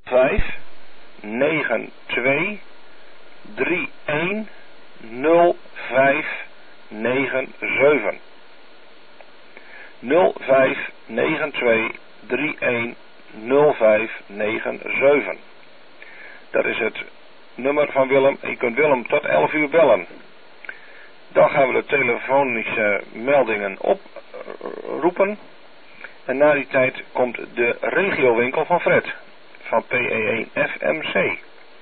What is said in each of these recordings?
592 31 0597 0592 31 0597. Dat is het nummer van Willem. Je kunt Willem tot 11 uur bellen. Dan gaan we de telefonische meldingen oproepen. En na die tijd komt de regiowinkel van Fred. Van PE1 FMC.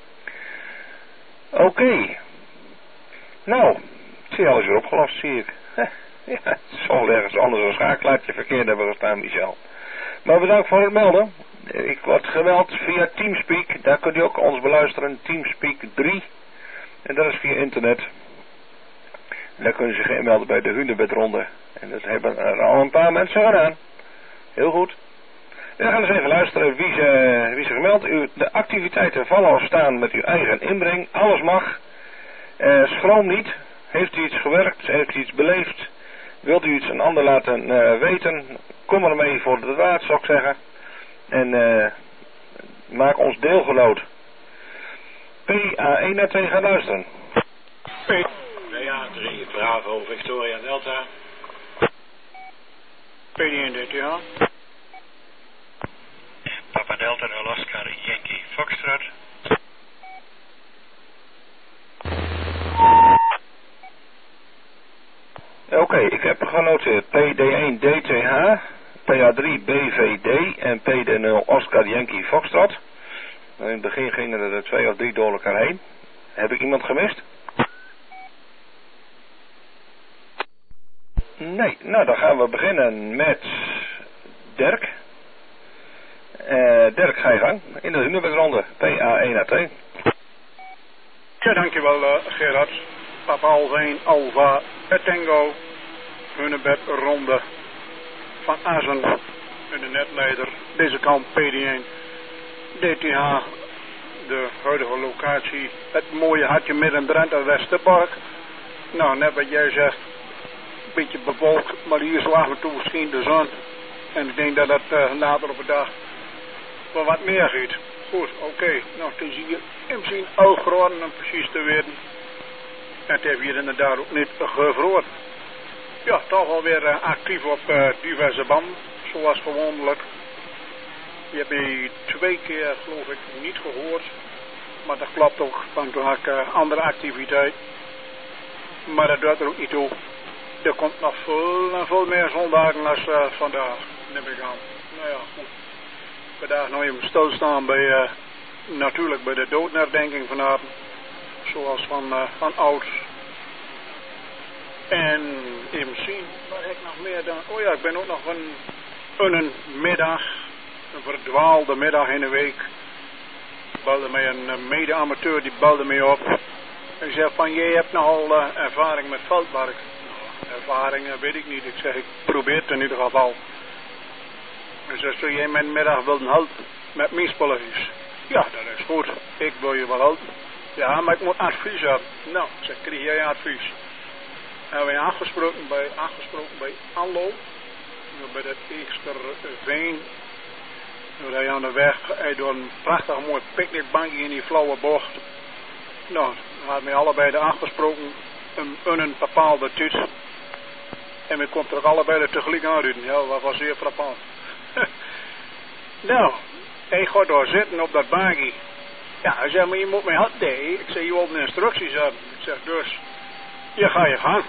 Oké. Nou, het is alles weer opgelost, zie ik. Ja, het zal ergens anders een schakelaartje verkeerd hebben gestaan, Michel. Maar bedankt voor het melden. Ik word geweld via Teamspeak. Daar kunt u ook ons beluisteren. Teamspeak 3. En dat is via internet. En daar kunnen ze zich inmelden bij de Hunebedronde. En dat hebben er al een paar mensen gedaan. Heel goed. En dan gaan we eens even luisteren wie ze gemeld. De activiteiten vallen al staan met uw eigen inbreng. Alles mag. Schroom niet. Heeft u iets gewerkt? Heeft u iets beleefd? Wilt u iets een ander laten weten? Kom ermee voor de draad, zou ik zeggen. En maak ons deelgenoot. PA1 naar 2 gaan luisteren. PA3 Bravo Victoria Delta. PA1 DTH. Papa Delta Oscar Yankee Foxtrot. Oké, ik heb genoteerd PD1 DTH, PA3 BVD en PD0 Oscar Yankee Foxtrot. In het begin gingen er 2 of 3 door elkaar heen. Heb ik iemand gemist? Nee, nou dan gaan we beginnen met Dirk. Dirk, ga je gang. In de Hunebedronde, PA1 naar 2. Ja, dankjewel Gerard. Papa Alveen Alva Tango. Hunebedronde van Azen. En de netleider. Deze kant PD1 DTH. De huidige locatie. Het mooie hartje midden Drenthe Westerpark. Nou, net wat jij zegt. Een beetje bewolkt. Maar hier zo af en toe scheen de zon. En ik denk dat het later op de dag wel wat meer giet. Goed, oké. Nou, het is hier in misschien al geworden om precies te weten. En het heeft hier inderdaad ook niet gevroren. Ja, toch alweer actief op diverse banden, zoals gewoonlijk. Je hebt mij 2 keer, geloof ik, niet gehoord. Maar dat klopt ook, want toen had ik andere activiteit. Maar dat doet er ook niet toe. Er komt nog veel en veel meer zondagen als vandaag, neem ik aan. Nou ja, goed. Vandaag nog even stilstaan bij, natuurlijk bij de doodherdenking vanavond. Zoals van oud. En even zien, wat heb ik nog meer dan? Oh ja, ik ben ook nog een middag, een verdwaalde middag in de week. Belde mij een mede-amateur, die belde mij op. En zei van, jij hebt nogal ervaring met veldwerk. Nou, ervaring weet ik niet. Ik zeg, ik probeer het in ieder geval. En zei, zou jij mijn middag willen helpen met mijn spulletjes? Ja, dat is goed. Ik wil je wel helpen. Ja, maar ik moet advies hebben. Nou, ik zeg, krijg jij advies? En wij afgesproken bij Anlo. Bij het Eeksterveen. Daar je aan de weg door een prachtig mooi picknickbankje in die flauwe bocht. Nou, we hadden wij allebei de afgesproken een bepaalde tijd. En we konden er ook allebei er tegelijk uit. Ja, dat was zeer frappant. Nou, hij gaat daar zitten op dat bankje. Ja, hij zei, maar je moet mij helpen. Ik zei, je wilt een instructies hebben. Ik zeg, dus, hier ga je gaan.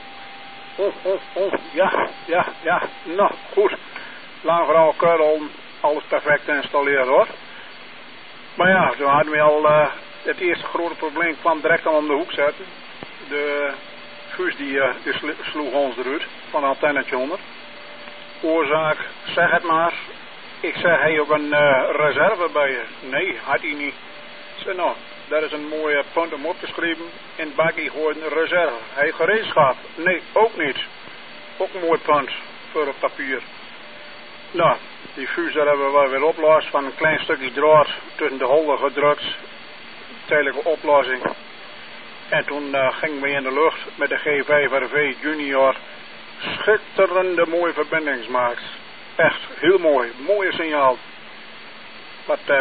Ja, nou, goed. Lang verhaal kort, alles perfect installeren hoor. Maar ja, toen hadden we al, het eerste grote probleem kwam direct al om de hoek zetten. De Guus die sloeg ons eruit, van een antennetje onder. Oorzaak, zeg het maar. Ik zeg, hij ook een reserve bij je? Nee, had hij niet. Ik zei, nou, dat is een mooie punt om op te schrijven. In het bakje gooien een reserve. Hij gereedschap? Nee, ook niet. Ook een mooi punt voor het papier. Nou, die fuse daar hebben we wel weer opgelost. Van een klein stukje draad tussen de holden gedrukt. Tijdelijke oplossing. En toen gingen we in de lucht met de G5RV Junior. Schitterende mooie verbindingsmaaks. Echt heel mooi. Mooie signaal. Wat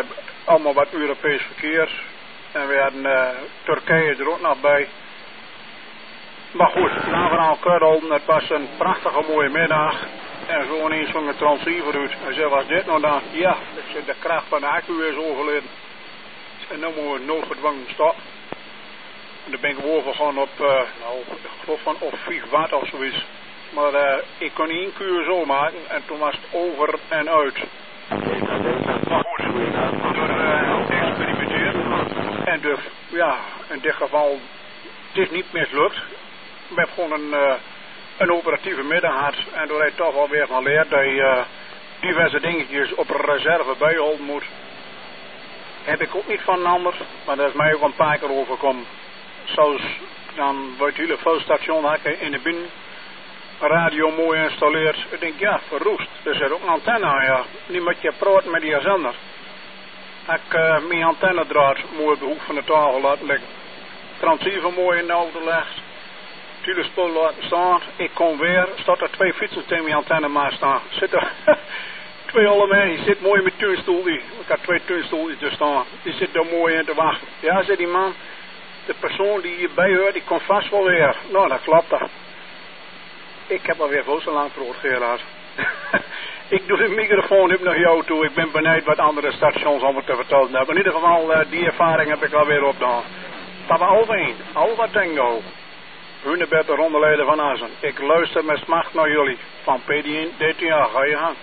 allemaal wat Europees verkeer. En we hadden Turkije er ook nog bij. Maar goed, na verhaal Kuddel, het was een prachtige mooie middag. En zo ineens zo'n transceiver uit. Hij zei, was dit nou dan? Ja, ik zei, de kracht van de accu is overleden. En dan moeten we noodgedwongen stoppen. En dan ben ik overgegaan op, ik geloof van op 5 watt of zoiets. Maar ik kon 1 kuur zo maken en toen was het over en uit. Maar goed, door experimenteerd. En dus, ja, in dit geval, het is niet mislukt. We hebben gewoon een operatieve middag gehad. En door hij toch wel weer van leert dat je diverse dingetjes op reserve bijhouden moet. Heb ik ook niet van een ander, maar dat is mij ook een paar keer overkomen. Zoals dan wordt het hele vulstation in de binnen. Radio mooi installeerd. Ik denk, ja, verroest. Er zit ook een antenne aan, ja. Niet met je praten met die zender. Ik mijn antennedraad mooi op de hoek van de tafel laten liggen. Transceiver mooi in de auto legt. Telespul laten staan. Ik kom weer. Staat er 2 fietsen tegen mijn antenne maar staan. Zit er 2 allemaal. Die zit mooi met tuinstoel. Ik had 2 tuinstoeltjes te staan. Die zit daar mooi in te wachten. Ja, zei die man. De persoon die hierbij hoort, die komt vast wel weer. Nou, dat klopt dat. Ik heb alweer veel zo lang brood gehad. Ik doe de microfoon op naar jou toe. Ik ben benieuwd wat andere stations allemaal te vertellen hebben. In ieder geval, die ervaring heb ik alweer opgedaan. Papa Alveen, Alva Tango. Hunebed, de rondeleden van Azen. Ik luister met smacht naar jullie. Van PD1 DTA, ga je gang.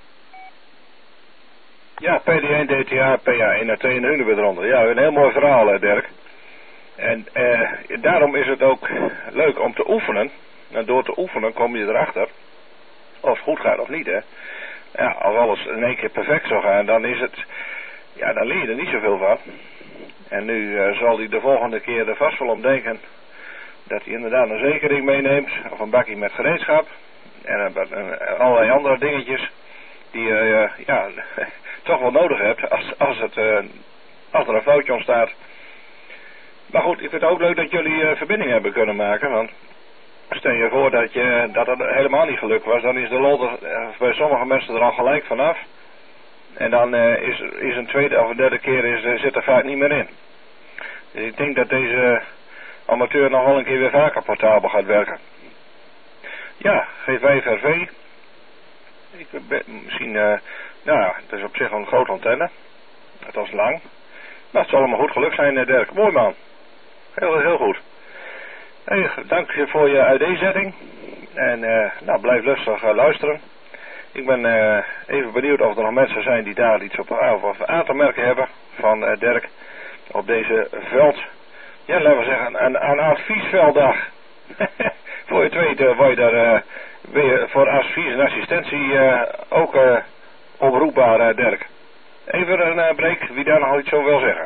Ja, PD1 DTA, PA1 en Hunebed ronde. Ja, een heel mooi verhaal, Dirk. En daarom is het ook leuk om te oefenen. En door te oefenen kom je erachter of het goed gaat of niet, hè. Ja, als alles in één keer perfect zou gaan, dan is het, ja, dan leer je er niet zoveel van. En nu zal hij de volgende keer er vast wel om denken dat hij inderdaad een zekering meeneemt, of een bakje met gereedschap en allerlei andere dingetjes die je ja, toch wel nodig hebt als er een foutje ontstaat. Maar goed, ik vind het ook leuk dat jullie verbinding hebben kunnen maken, want stel je voor dat het helemaal niet gelukt was, dan is de lol er bij sommige mensen er al gelijk vanaf. En dan is een tweede of een derde keer zit er vaak niet meer in. Dus ik denk dat deze amateur nog wel een keer weer vaker portabel gaat werken. Ja, G5RV. Misschien, nou ja, het is op zich een grote antenne. Het was lang. Maar het zal allemaal goed gelukt zijn, Dirk. Mooi man. Heel goed. Hey, dank je voor je uiteenzetting. En nou, blijf lustig luisteren. Ik ben even benieuwd of er nog mensen zijn die daar iets op aan te merken hebben van Dirk op deze veld. Ja, laten we zeggen, een adviesvelddag. Voor je het weet word je daar weer voor advies en assistentie ook oproepbaar, Dirk. Even een break, wie daar nog iets over wil zeggen.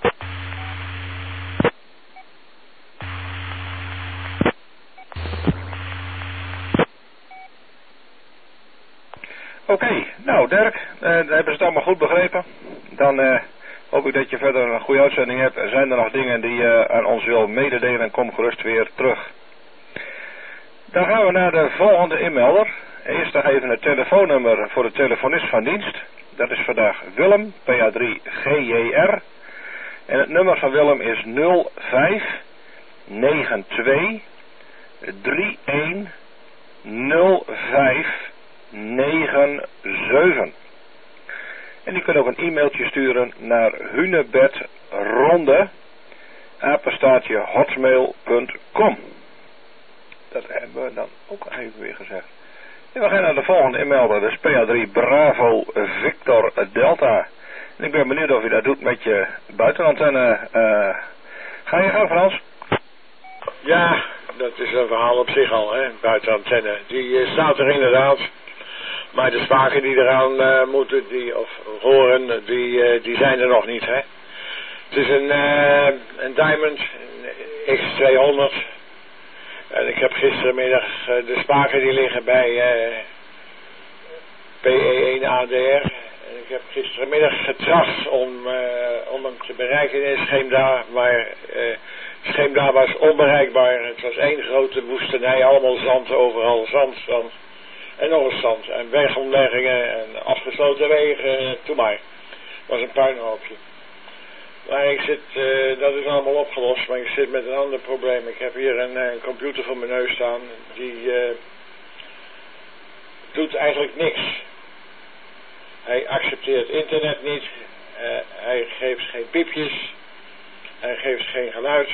Oké, nou Dirk, hebben ze het allemaal goed begrepen? Dan hoop ik dat je verder een goede uitzending hebt. Zijn er nog dingen die je aan ons wil mededelen, kom gerust weer terug. Dan gaan we naar de volgende inmelder. Eerst nog even het telefoonnummer voor de telefonist van dienst. Dat is vandaag Willem, PA3GJR. En het nummer van Willem is 0592 310597. En die kunt ook een e-mailtje sturen naar hunebedronde@hotmail.com. Dat hebben we dan ook even weer gezegd. En we gaan naar de volgende inmelder, dus PA3 Bravo Victor Delta. En ik ben benieuwd of je dat doet met je buitenantenne. Ga je gaan, Frans? Ja, dat is een verhaal op zich al, hè, buitenantenne. Die staat er inderdaad. Maar de spaken die eraan moeten, of horen, die zijn er nog niet, hè. Het is een Diamond X200. En ik heb gistermiddag de spaken die liggen bij PE1ADR. En ik heb gistermiddag getracht om hem te bereiken in Scheemda. Maar Scheemda was onbereikbaar. Het was één grote woestenij, allemaal zand, overal zand. En nog eens zand. En wegomleggingen en afgesloten wegen, toe maar. Was een puinhoopje. Maar ik zit, dat is allemaal opgelost, maar ik zit met een ander probleem. Ik heb hier een computer voor mijn neus staan, die doet eigenlijk niks. Hij accepteert internet niet, hij geeft geen piepjes, hij geeft geen geluid.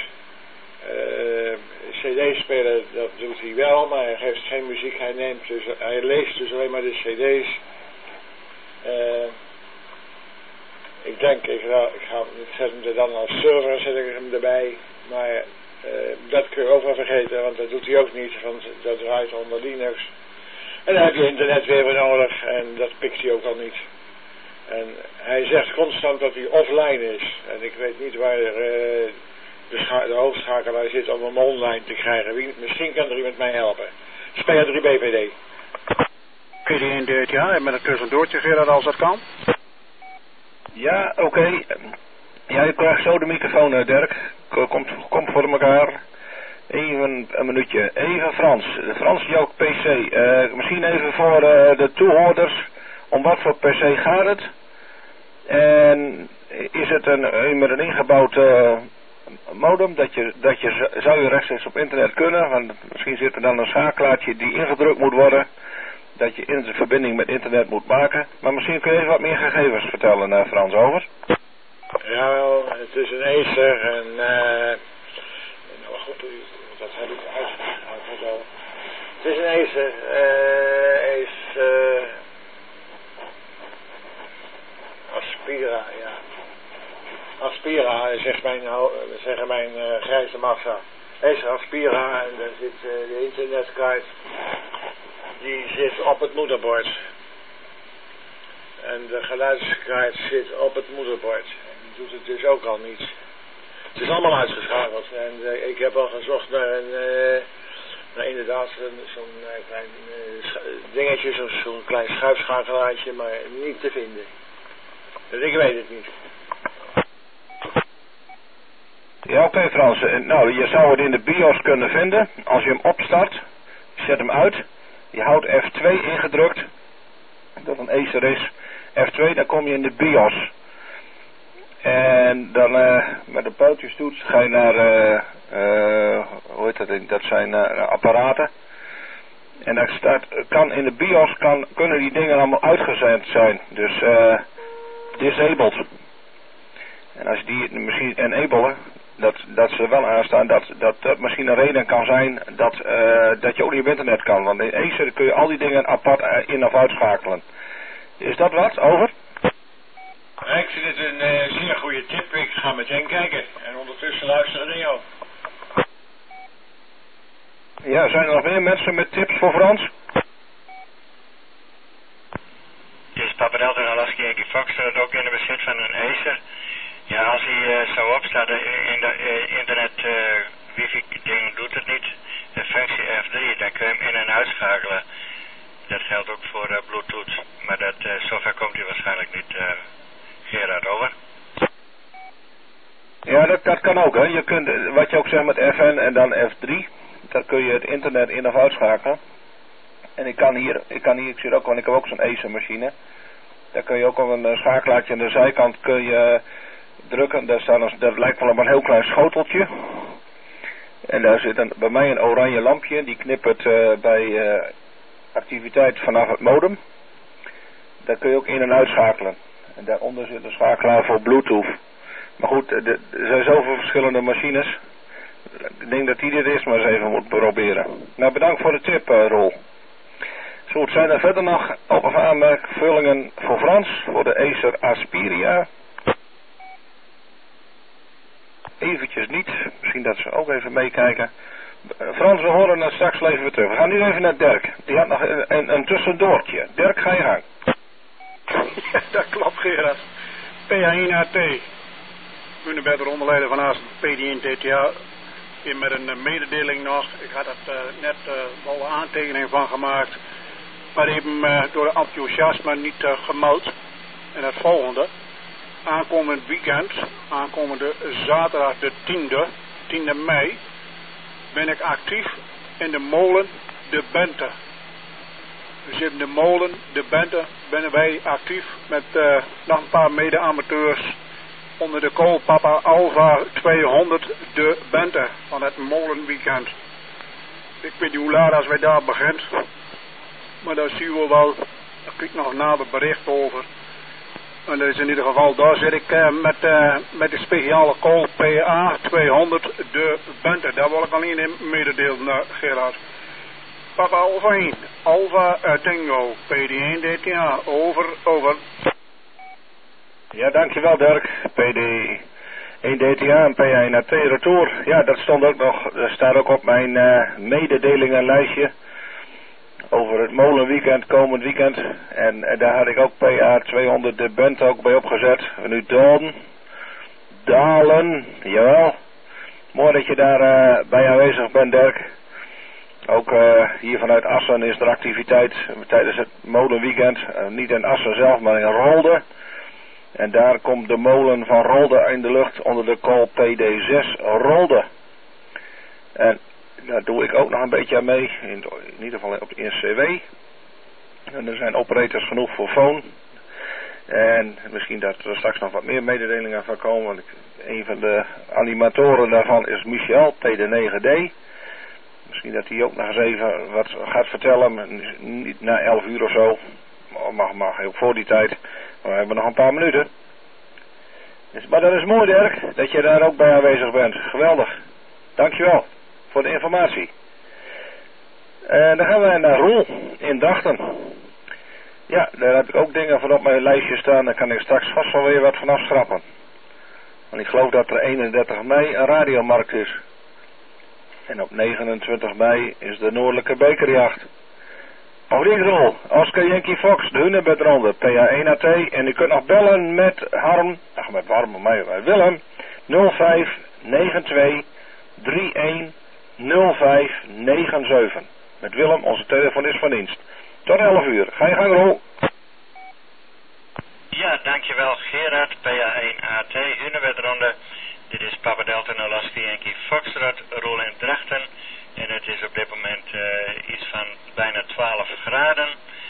CD-speler, dat doet hij wel, maar hij geeft geen muziek, hij leest dus alleen maar de CD's. Ik denk, ik zet hem er dan als server, zet ik hem erbij, maar dat kun je ook wel vergeten, want dat doet hij ook niet, want dat draait onder Linux. En dan heb je internet weer weer nodig en dat pikt hij ook al niet. En hij zegt constant dat hij offline is en ik weet niet waar de hoofdschakelaar zit om hem online te krijgen. Misschien kan er iemand mij helpen. Speler 3 BVD. Kun je die in dit jaar met een tussendoortje, Gerard, als dat kan? Ja, oké. Ja, je krijgt zo de microfoon, Dirk. Komt voor elkaar. Even een minuutje. Even Frans. Frans, jouw PC. Misschien even voor de toehoorders. Om wat voor PC gaat het? En is het met een ingebouwd modem? Zou je rechtstreeks op internet kunnen? Want misschien zit er dan een schakelaartje die ingedrukt moet worden. Dat je in de verbinding met internet moet maken. Maar misschien kun je even wat meer gegevens vertellen, Frans, over. Jawel, het is een Acer en nou goed, dat heb ik uitgehaald. Het is een Acer, Aspira, ja. Aspira, zeggen mijn grijze massa. Acer Aspira en daar zit de internetkaart. Die zit op het moederbord. En de geluidskaart zit op het moederbord. En die doet het dus ook al niet. Het is allemaal uitgeschakeld. En ik heb al gezocht naar inderdaad zo'n klein dingetje, zo'n klein schuifschakelaartje, maar niet te vinden. Dus ik weet het niet. Ja, oké, Frans. Nou, je zou het in de BIOS kunnen vinden. Als je hem opstart, zet hem uit. Je houdt F2 ingedrukt, dat een Acer is. F2, dan kom je in de BIOS. En dan met de pijltjestoets ga je naar, hoe heet dat? Dat zijn apparaten. En dan kan in de BIOS kunnen die dingen allemaal uitgezet zijn. Dus disabled. En als die misschien enabelen, dat ze wel aanstaan, dat misschien een reden kan zijn dat je ook niet op internet kan. Want in Acer kun je al die dingen apart in- of uitschakelen. Is dat wat? Over? Ik vind het een zeer goede tip. Ik ga meteen kijken. En ondertussen luisteren naar jou. Ja, zijn er nog meer mensen met tips voor Frans? Dit is Papa Delta Alaska Yankee Fox, ook in de bezit van een Acer. Ja, als hij zo opstaat in de internet wifi ding doet het niet. De functie F3, dan kun je hem in- en uitschakelen. Dat geldt ook voor Bluetooth. Maar zover komt hij waarschijnlijk niet. Gerard, over. Ja, dat kan ook, hè. Je kunt, wat je ook zegt met FN en dan F3, daar kun je het internet in- of uitschakelen. En ik zie ook, want ik heb ook zo'n Acer machine. Daar kun je ook op een schakelaartje aan de zijkant kun je drukken. Dat lijkt wel op een heel klein schoteltje. En daar zit bij mij een oranje lampje. Die knippert bij activiteit vanaf het modem. Daar kun je ook in- en uitschakelen. En daaronder zit een schakelaar voor Bluetooth. Maar goed, er zijn zoveel verschillende machines. Ik denk dat die dit is, maar eens even moet proberen. Nou, bedankt voor de tip, Rol. Zo, zijn er verder nog op- of aanmerkvullingen voor Frans, voor de Acer Aspira? Eventjes niet, misschien dat ze ook even meekijken. Frans, we horen het straks even weer terug. We gaan nu even naar Dirk. Die had nog een tussendoortje. Dirk, ga je gang. Ja, dat klopt, Gerard. PA1AT. Hunebed rondeleiden van Azen, PDN-TTA. Hier met een mededeling nog. Ik had er net wel een aantekening van gemaakt. Maar even door de enthousiasme niet gemeld. En het volgende. Aankomend weekend, aankomende zaterdag de 10e mei, ben ik actief in de molen De Bente. We zitten de molen, de bente, ben wij actief met nog een paar mede-amateurs onder de koolpapa Alpha 200 de bente van het molenweekend. Ik weet niet hoe laat als wij daar begint, maar daar zien we wel, daar krijg ik nog een nader bericht over. En dat is in ieder geval, daar zit ik met de speciale kool PA 200 de bente. Daar wil ik alleen in mededelen, Gerard. Papa Alpha 1, Alpha Tango, PD1 DTA, over. Ja, dankjewel Dirk. PD1 DTA en PA1 AT retour. Ja, dat stond ook nog, dat staat ook op mijn mededelingenlijstje over het molenweekend, komend weekend. En daar had ik ook PA 200 de band ook bij opgezet. En nu Dalen, jawel. Mooi dat je daar bij aanwezig bent, Dirk. Ook hier vanuit Assen is er activiteit tijdens het molenweekend. Niet in Assen zelf, maar in Rolde. En daar komt de molen van Rolde in de lucht onder de call PD6 Rolde. En daar doe ik ook nog een beetje aan mee. In ieder geval op de CW. En er zijn operators genoeg voor phone. En misschien dat er straks nog wat meer mededelingen van komen. Want een van de animatoren daarvan is Michel, PD9D. Misschien dat hij ook nog eens even wat gaat vertellen. Niet na 11 uur of zo. Mag ook voor die tijd. Maar we hebben nog een paar minuten. Dus, maar dat is mooi, Dirk. Dat je daar ook bij aanwezig bent. Geweldig. Dankjewel voor de informatie. En dan gaan we naar Roel in Drachten. Ja, daar heb ik ook dingen van op mijn lijstje staan. Daar kan ik straks vast wel weer wat van afschrappen. Want ik geloof dat er 31 mei een radiomarkt is. En op 29 mei is de Noordelijke Bekerjacht. Fabriekrol, Oscar Yankee Fox, de Hunebedronde, PA1AT. En u kunt nog bellen met Willem 0592 310597. Met Willem, onze telefonist van dienst. Tot 11 uur. Ga je gang, Rol. Ja, dankjewel Gerard, PA1AT, Hunebedronde. Dit is Papa Delta Alaska Yankee Foxtrot, Rol in Drachten. En het is op dit moment iets van bijna 12 graden.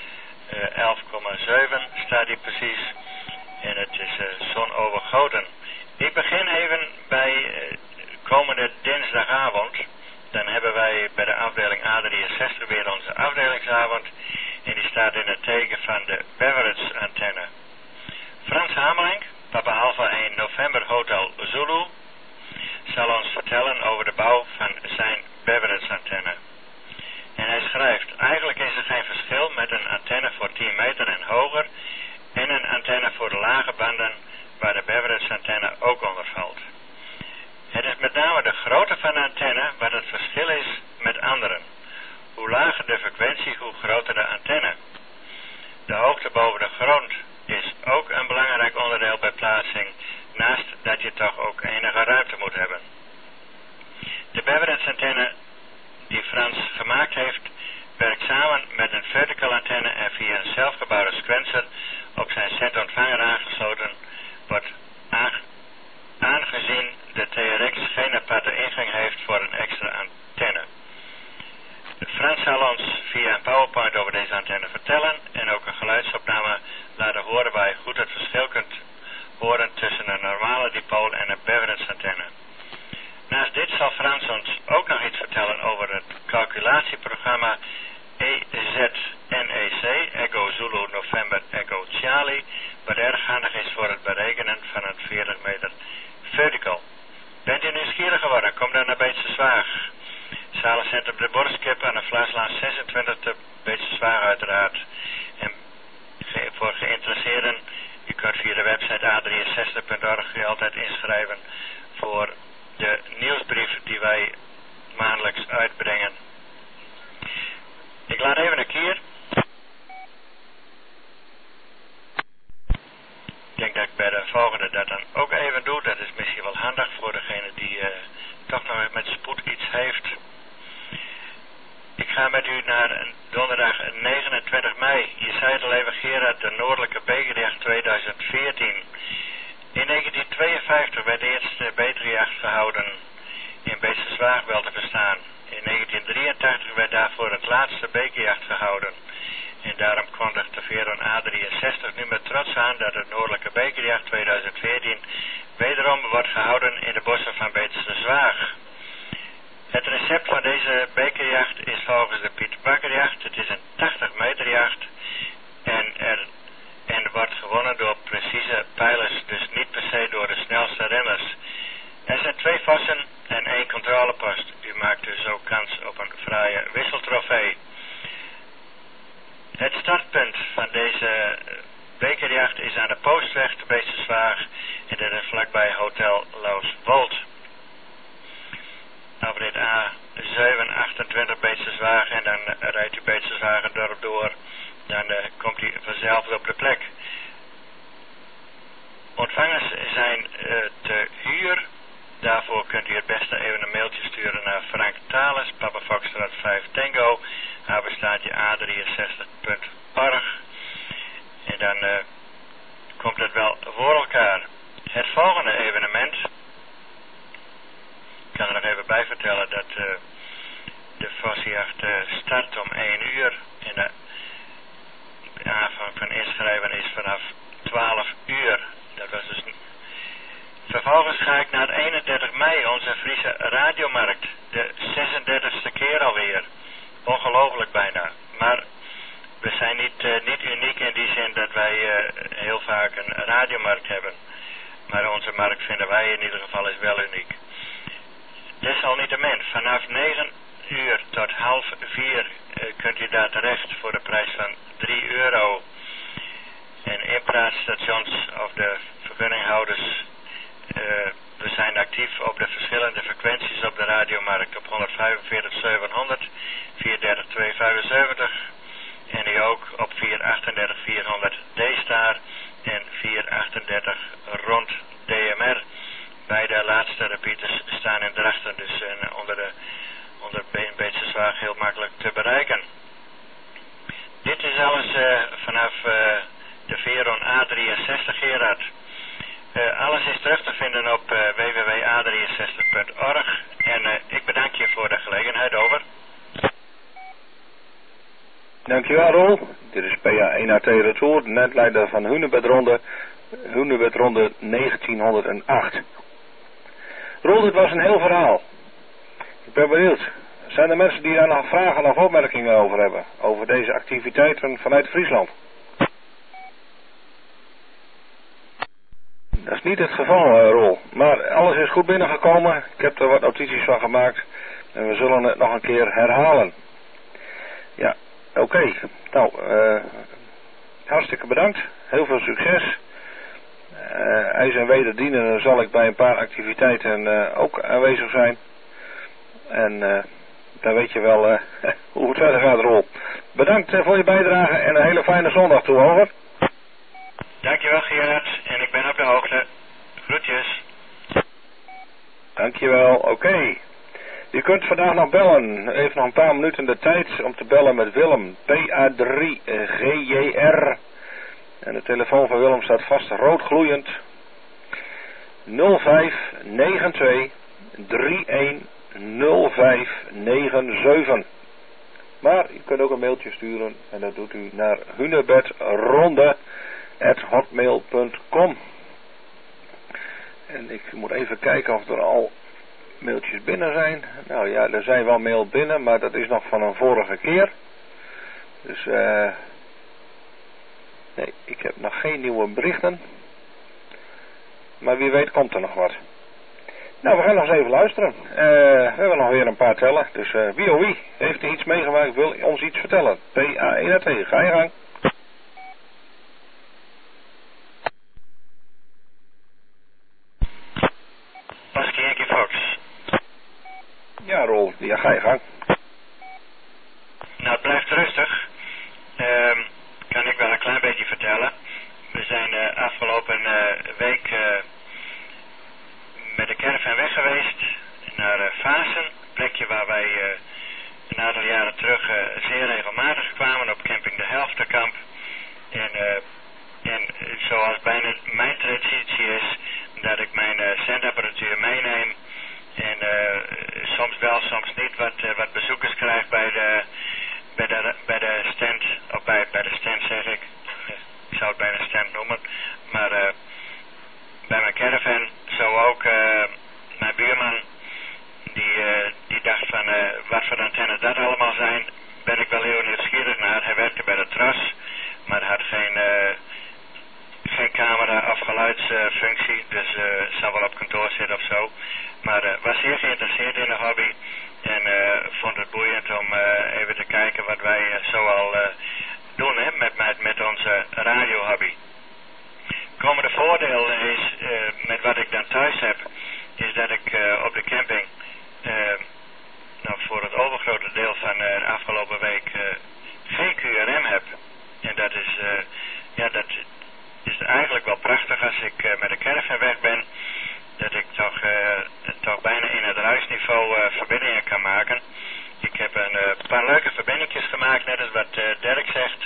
11,7 staat hier precies. En het is zonovergoten. Ik begin even bij komende dinsdagavond. Dan hebben wij bij de afdeling A63 weer onze afdelingsavond. En die staat in het teken van de Beveridge antenne. Frans Hamelink, Papa Alpha 1 November Hotel Zulu, zal ons vertellen over de bouw van zijn Beveridge antenne. En hij schrijft, eigenlijk is er geen verschil met een antenne voor 10 meter en hoger en een antenne voor de lage banden waar de Beveridge antenne ook onder valt. Het is met name de grootte van de antenne wat het verschil is met anderen. Hoe lager de frequentie, hoe groter de antenne. De hoogte boven de grond is ook een belangrijk onderdeel bij plaatsing, naast dat je toch ook enige ruimte moet hebben. De Beveridge antenne die Frans gemaakt heeft, werkt samen met een vertical antenne en via een zelfgebouwde sequencer op zijn sendontvanger aangesloten wordt aangezien de TRX geen aparte ingang heeft voor een extra antenne. Frans zal ons via een PowerPoint over deze antenne vertellen en ook een geluidsopname laten horen waar je goed het verschil kunt horen tussen een normale dipool en een Beveridge antenne. Naast dit zal Frans ons ook nog iets vertellen over het calculatieprogramma EZNEC, Echo Zulu November Echo Charlie, wat erg handig is voor het berekenen van een 40 meter vertical. Bent u nieuwsgierig geworden? Kom dan naar Beetse Zwaag. Zalencentrum de Borstkip aan de Vlaaslaan 26 te Beetse Zwaag uiteraard. En voor geïnteresseerden, u kunt via de website a63.org u altijd inschrijven voor de nieuwsbrief die wij maandelijks uitbrengen. Ik laat even een keer. Ik denk dat ik bij de volgende dat dan ook even doe. Dat is misschien wel handig voor degene die toch nog met spoed iets heeft. Ik ga met u naar donderdag 29 mei. Je zei het al even, Gerard, de Noordelijke Bekerjacht 2014. In 1952 werd de eerste bekerjacht gehouden in Beetse Zwaag wel te verstaan. In 1983 werd daarvoor het laatste bekerjacht gehouden. In Veron A63 nu met trots aan dat de Noordelijke Bekerjacht 2014 wederom wordt gehouden in de bossen van Beterse Zwaag. Het recept van deze bekerjacht is volgens de Piet Bakkerjacht. Het is een 80 meter jacht en wordt gewonnen door precieze pijlers, dus niet per se door de snelste renners. Er zijn 2 vossen en 1 controlepost. U maakt dus ook kans op een fraaie wisseltrofee. Het startpunt van deze bekerjacht is aan de Poostweg te Beesterswaag en dat is vlakbij Hotel Looswold. Afrit A728 Beesterswaag en dan rijdt u Beesterswagendorp door. Dan komt u vanzelf op de plek. Ontvangers zijn te huur. Daarvoor kunt u het beste even een mailtje sturen naar Frank Thales, Papa Foxtrot 5 Tango, havenstaatje A63.org. En dan komt het wel voor elkaar. Het volgende evenement, ik kan er nog even bij vertellen dat de vossenjacht start om 1 uur en de aanvang van inschrijven is vanaf 12 uur. Dat was dus vervolgens ga ik naar 31 mei, onze Friese radiomarkt. De 36e keer alweer. Ongelooflijk bijna. Maar we zijn niet uniek in die zin dat wij heel vaak een radiomarkt hebben. Maar onze markt vinden wij in ieder geval is wel uniek. Desalniettemin, vanaf 9 uur tot half 4 kunt u daar terecht voor de prijs van 3 euro. En inpraatstations of de vergunninghouders, we zijn actief op de verschillende frequenties op de radiomarkt op 145 700, 430 275 en nu ook op 438 400 D-Star en 438 rond DMR. Beide laatste repeaters staan in Drachten, dus onder Beetse Zwaag heel makkelijk te bereiken. Dit is alles vanaf de Veron A63 Gerard. Alles is terug te vinden op www.a63.org en ik bedank je voor de gelegenheid. Over. Dankjewel Rol. Dit is PA1AT Retour, de netleider van Hunebedronde 1908. Rol, dit was een heel verhaal. Ik ben benieuwd. Zijn er mensen die daar nog vragen of opmerkingen over hebben? Over deze activiteiten vanuit Friesland? Dat is niet het geval, Rol. Maar alles is goed binnengekomen. Ik heb er wat notities van gemaakt. En we zullen het nog een keer herhalen. Ja, oké. Nou, hartstikke bedankt. Heel veel succes. IJs en wederdienen zal ik bij een paar activiteiten ook aanwezig zijn. En dan weet je wel hoe het verder gaat, Rol. Bedankt voor je bijdrage en een hele fijne zondag toe, over. Dankjewel Gerard, en ik ben op de hoogte. Groetjes. Dankjewel, oké. Je kunt vandaag nog bellen. Even nog een paar minuten de tijd om te bellen met Willem. PA3GJR. En de telefoon van Willem staat vast rood gloeiend. 0592 310597. Maar je kunt ook een mailtje sturen en dat doet u naar hunebedronde@hotmail.com. En ik moet even kijken of er al mailtjes binnen zijn. Nou ja, er zijn wel mail binnen, maar dat is nog van een vorige keer. Dus nee, ik heb nog geen nieuwe berichten. Maar wie weet komt er nog wat. Nou, we gaan nog eens even luisteren. We hebben nog weer een paar tellen. Dus wie of wie heeft er iets meegemaakt, wil ons iets vertellen. PA1AT, ga je gang. Pasky Fox. Ja, Rol, ja, ga je gang. Nou, het blijft rustig. Kan ik wel een klein beetje vertellen. We zijn afgelopen week met de caravan weg geweest naar Vaassen. Een plekje waar wij een aantal jaren terug zeer regelmatig kwamen op camping de Helftenkamp. En zoals bijna mijn traditie is, dat ik mijn zendapparatuur meeneem. En soms wel, soms niet wat bezoekers krijg bij de stand, of bij de stand zeg ik. zal wel op kantoor zitten of zo. Maar was zeer geïnteresseerd in de hobby. En vond het boeiend om even te kijken wat wij zoal doen hè, met onze radiohobby. Komende voordeel is, met wat ik dan thuis heb, is dat ik op de camping voor het overgrote deel van de afgelopen week geen QRM heb. En dat is eigenlijk wel prachtig als ik met de caravan weg ben, dat ik toch bijna in het ruisniveau verbindingen kan maken. Ik heb een paar leuke verbindingjes gemaakt, net als wat Dirk zegt.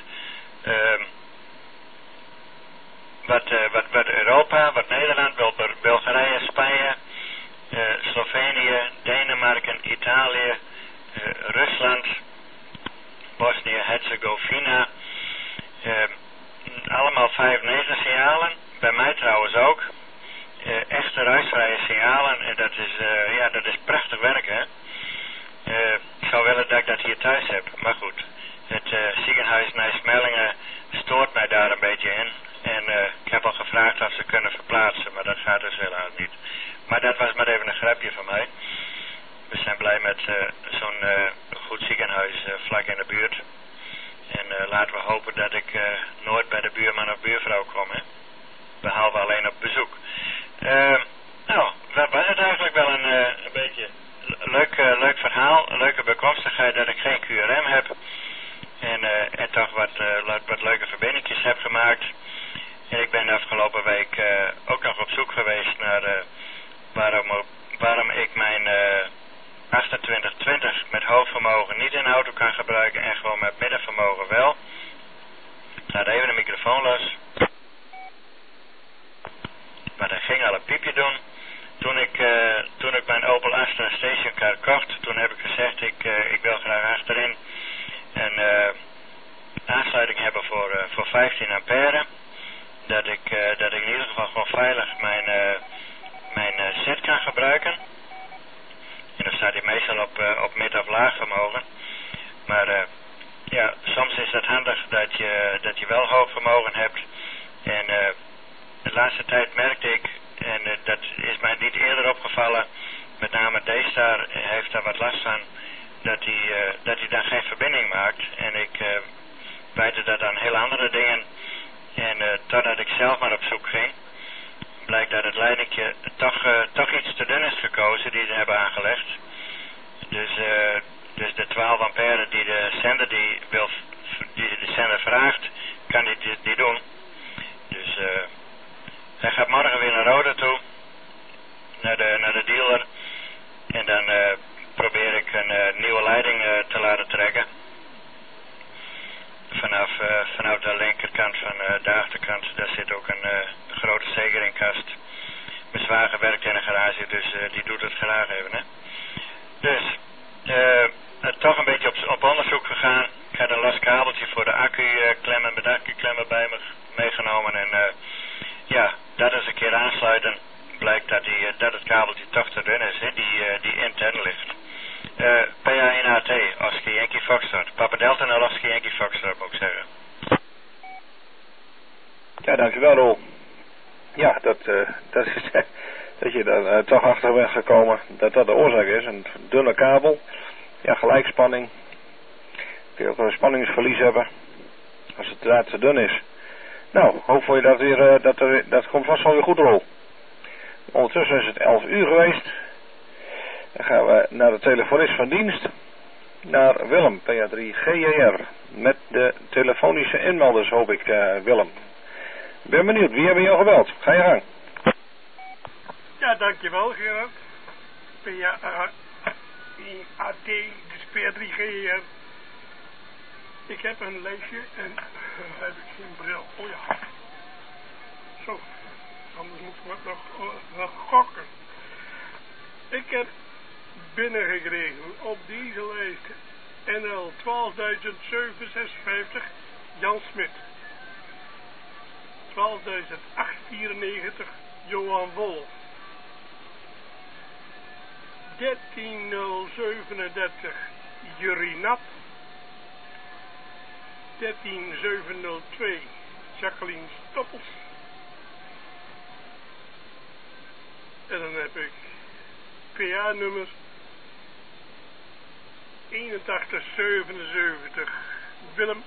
Wat Europa, wat Nederland, Bulgarije, Spanje, Slovenië, Denemarken, Italië, Rusland, Bosnië-Herzegovina. Allemaal 5-9 signalen, bij mij trouwens ook. Echte ruisvrije signalen en dat is prachtig werk hè. Ik zou willen dat ik dat hier thuis heb, maar goed. Het ziekenhuis Nijsmellingen stoort mij daar een beetje in. En ik heb al gevraagd of ze kunnen verplaatsen, maar dat gaat dus helaas niet. Maar dat was maar even een grapje van mij. We zijn blij met zo'n goed ziekenhuis vlak in de buurt. En laten we hopen dat ik nooit bij de buurman of buurvrouw kom, hè. Behalve alleen op bezoek. Nou, dat was het eigenlijk wel een beetje leuk verhaal. Een leuke bijkomstigheid dat ik geen QRM heb. En toch wat leuke verbindingjes heb gemaakt. En ik ben de afgelopen week ook nog op zoek geweest naar waarom ik mijn 2820 met hoofdvermogen niet in de auto kan gebruiken en gewoon met middenvermogen wel. Ik laat even de microfoon los. Maar dat ging al een piepje doen. Toen ik mijn Opel Astra stationcar kocht, toen heb ik gezegd ik wil graag achterin een aansluiting hebben voor 15 ampère. Dat ik in ieder geval gewoon veilig mijn set kan gebruiken. En dan staat hij meestal op mid- of laag vermogen. Maar ja, soms is het handig dat je wel hoog vermogen hebt. En de laatste tijd merkte ik, en dat is mij niet eerder opgevallen, met name D-Star heeft daar wat last van, dat hij dan geen verbinding maakt. En ik wijte dat aan heel andere dingen. En totdat ik zelf maar op zoek ging, blijkt dat het leidingje toch iets te dun is gekozen die ze hebben aangelegd. Dus de 12 ampère die de zender vraagt, kan die doen. Dus hij gaat morgen weer naar Roda toe, naar de dealer. En dan probeer ik een nieuwe leiding te laten trekken. Vanaf de linkerkant van de achterkant, daar zit ook een grote zegeringkast. Mijn zwager werkt in een garage, dus die doet het graag even. Hè. Dus, toch een beetje op onderzoek gegaan. Ik had een los kabeltje voor de accuklemmen, met de accuklemmen bij me meegenomen. En ja, dat eens een keer aansluiten. Blijkt dat het kabeltje toch te dun is, hè, die intern ligt. PA1AT, Oscar Yankee Foxtrot. Papa Delta naar Oscar Yankee Foxtrot, moet ik zeggen. Ja, dankjewel Roel. Ja, dat is dat je daar toch achter bent gekomen dat de oorzaak is. Een dunne kabel. Ja, gelijkspanning. Kun je ook een spanningsverlies hebben. Als het draad te dun is. Nou, hoop je dat weer, dat komt vast wel weer goed Roel. Ondertussen is het 11 uur geweest. Dan gaan we naar de telefonist van dienst. Naar Willem, PA3GJR. Met de telefonische inmelders hoop ik, Willem. Ben benieuwd, wie hebben jou gebeld? Ga je gang. Ja, dankjewel Gerard. PA1AT, dus PA3GJR. Ik heb een lijstje en heb ik geen bril. Oh ja. Zo. Anders moet ik nog gokken. Ik heb binnengekregen op deze lijst NL 12.756 Jan Smit. 12.894 Johan Wolf. 13.037 Jurie Nap. 13.702 Jacqueline Stoppels. En dan heb ik PA-nummer 8177 Willem.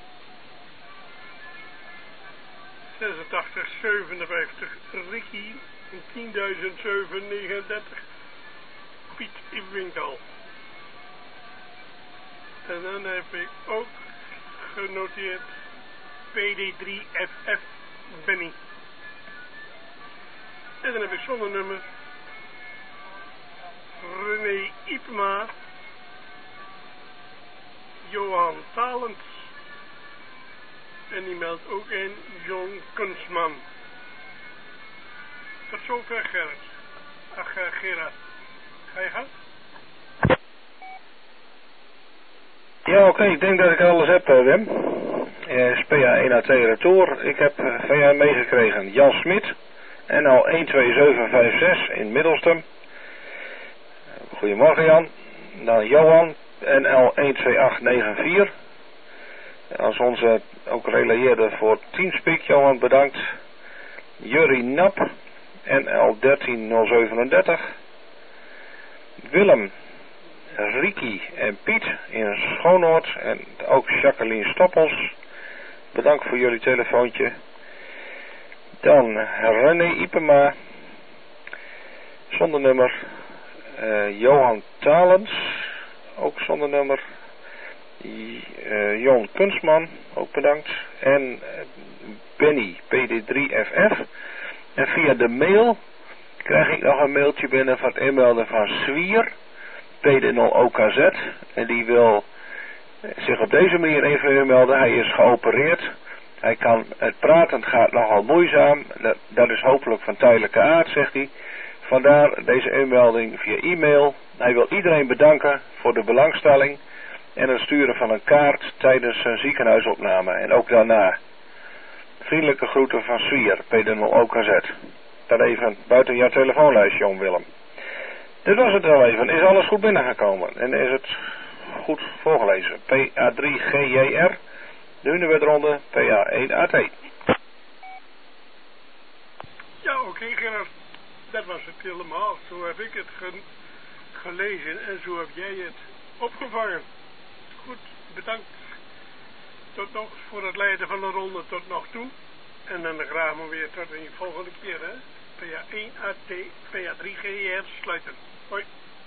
8657 Ricky. En 10.739 Piet in Winkel. En dan heb ik ook genoteerd PD3FF Benny. En dan heb ik zonnenummer René Ipema, Johan Talens en die meldt ook in John Kunstman. Tot zover Gerrit. Ach Gerard, ga je gaan? Ja, oké, ik denk dat ik alles heb, Wim. PA1A2 Retour. Ik heb van jou meegekregen Jan Smit, NL 12756 in Middelstum. Goedemorgen Jan. Dan Johan, NL 12894. Als onze ook relayeerde voor Teamspeak, Johan bedankt. Jurrie Nap, NL 13037. Willem, Ricky en Piet in Schoonoord en ook Jacqueline Stoppels. Bedankt voor jullie telefoontje. Dan René Ipema, zonder nummer. Johan Talens, ook zonder nummer. Jon Kunstman, ook bedankt. En Benny, PD3FF. En via de mail krijg ik nog een mailtje binnen van het inmelden van Zwier, PD0OKZ. En die wil zich op deze manier even inmelden. Hij is geopereerd. Hij kan, het praten gaat nogal moeizaam. Dat is hopelijk van tijdelijke aard, zegt hij. Vandaar deze inmelding via e-mail. Hij wil iedereen bedanken voor de belangstelling en het sturen van een kaart tijdens zijn ziekenhuisopname en ook daarna. Vriendelijke groeten van Zwier, PD0OKZ. Dat even buiten jouw telefoonlijst, Jon Willem. Dit was het wel even. Is alles goed binnengekomen en is het goed voorgelezen? PA3GJR, de Hunebedronde, PA1AT. Ja, oké, Gerard. Dat was het helemaal. Zo heb ik het gelezen en zo heb jij het opgevangen. Goed, bedankt. Tot nog voor het leiden van de ronde tot nog toe. En dan graag maar weer tot een volgende keer, hè. PA1AT, PA3GR, sluiten. Hoi.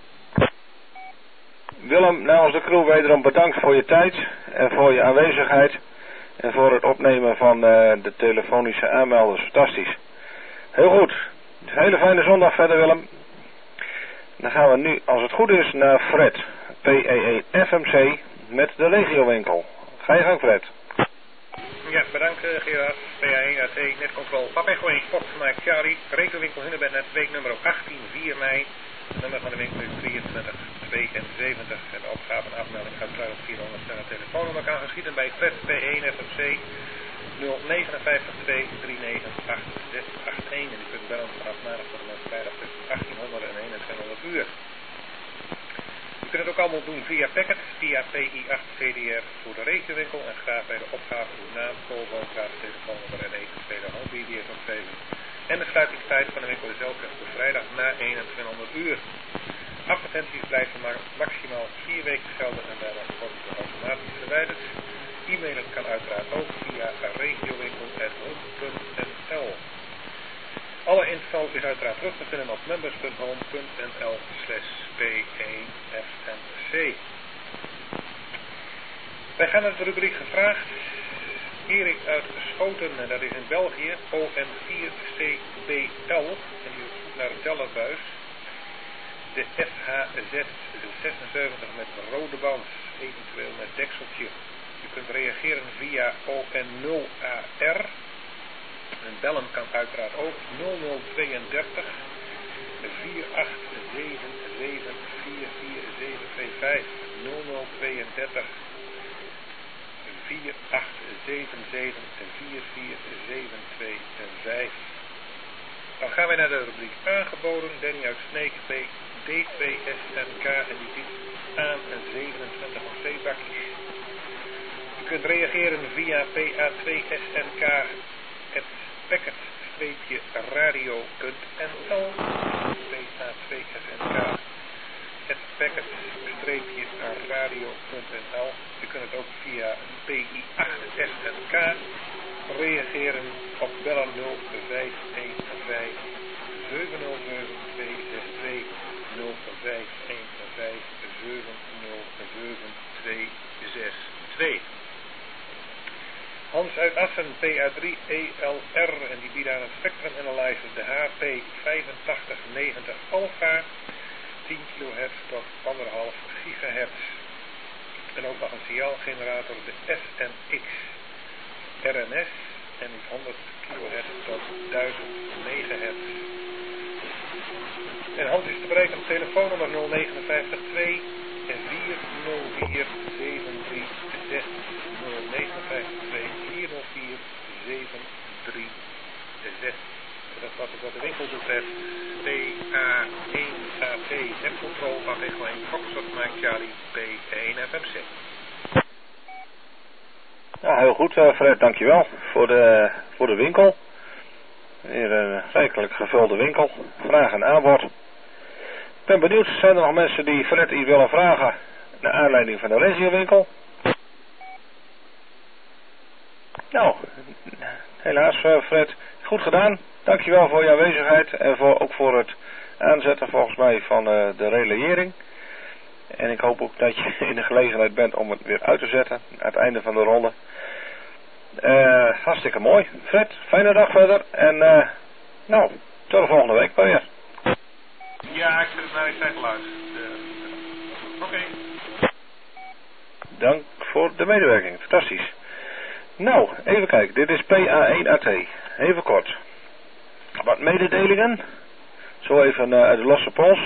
Willem, namens de crew wederom bedankt voor je tijd en voor je aanwezigheid. En voor het opnemen van de telefonische aanmelders. Fantastisch. Heel goed. Een hele fijne zondag verder, Willem. Dan gaan we nu, als het goed is, naar Fred. PE1FMC met de regiowinkel. Ga je gang, Fred. Ja, bedankt Gerard. PA1AT, netcontrole. Papa Echo 1, Fox Mike Charlie. Regiowinkel Hunebed, week nummer 18, 4 mei. Het nummer van de winkel is 2372. En de opgave en afmelding uiteraard op 400 en het telefoonnummer kan geschieden bij Fred PE1FMC 059 239 8681. En u kunt bellen vanaf maandag tot en met vrijdag tussen 1800 en 2100 uur. U kunt het ook allemaal doen via Packet, via PI8VDR voor de regiowinkel en graag bij de opgave uw naam, telefoonkaart, telefoonnummer en eventuele home video's opgeven. En de sluitingstijd van de winkel is elke vrijdag na 2100 uur. Advertenties blijven maar maximaal 4 weken gelden en daarna worden ze automatisch verwijderd. E-mailen kan uiteraard ook via regiowinkel@home.nl. Alle info is uiteraard terug te vinden op members.home.nl/P1FMC. Wij gaan naar de rubriek gevraagd. Erik uit Schoten, en dat is in België, OM4CBL, en die is goed naar de tellerbuis. De FHZ76 met rode band, eventueel met dekseltje. U kunt reageren via ON0AR. En bellen kan uiteraard ook 0032 4877 44725 0032 4877 44725. Dan gaan wij naar de rubriek aangeboden. Danny uit Sneek D2SNK en die biedt aan 27 of zeebakjes. U kunt reageren via PA2SNK@packet-radio.nl radio.nl. U kunt het ook via PI8SNK reageren of bellen 0515 707 262 0515 707 262. Hans uit Assen, PA3ELR, en die biedt aan het Spectrum Analyzer de HP 8590 Alpha, 10 kHz tot 1,5 GHz. En ook nog een signaalgenerator, de SNX RNS, en die 100 kHz tot 1000 MHz. En Hans is te bereiken op telefoonnummer 059 2 404 736 059 2 404 736. Dat wat de winkel betreft, PA1AT, netcontrole van Egelijn, Foxtrot Mike Charlie, P1FMC. Ja, heel goed Fred, dankjewel voor de winkel. Weer een rijkelijk gevulde winkel. Vraag en aanbod. Ik ben benieuwd, zijn er nog mensen die Fred iets willen vragen naar aanleiding van de regiowinkel? Nou, helaas Fred, goed gedaan. Dankjewel voor je aanwezigheid en ook voor het aanzetten volgens mij van de relayering. En ik hoop ook dat je in de gelegenheid bent om het weer uit te zetten aan het einde van de ronde. Hartstikke mooi. Fred, fijne dag verder en nou, tot de volgende week weer. Ja, ik zit het naar de tijd luisteren. Oké. Dank voor de medewerking, fantastisch. Nou, even kijken, dit is PA1AT, even kort. Wat mededelingen, zo even uit de losse pols.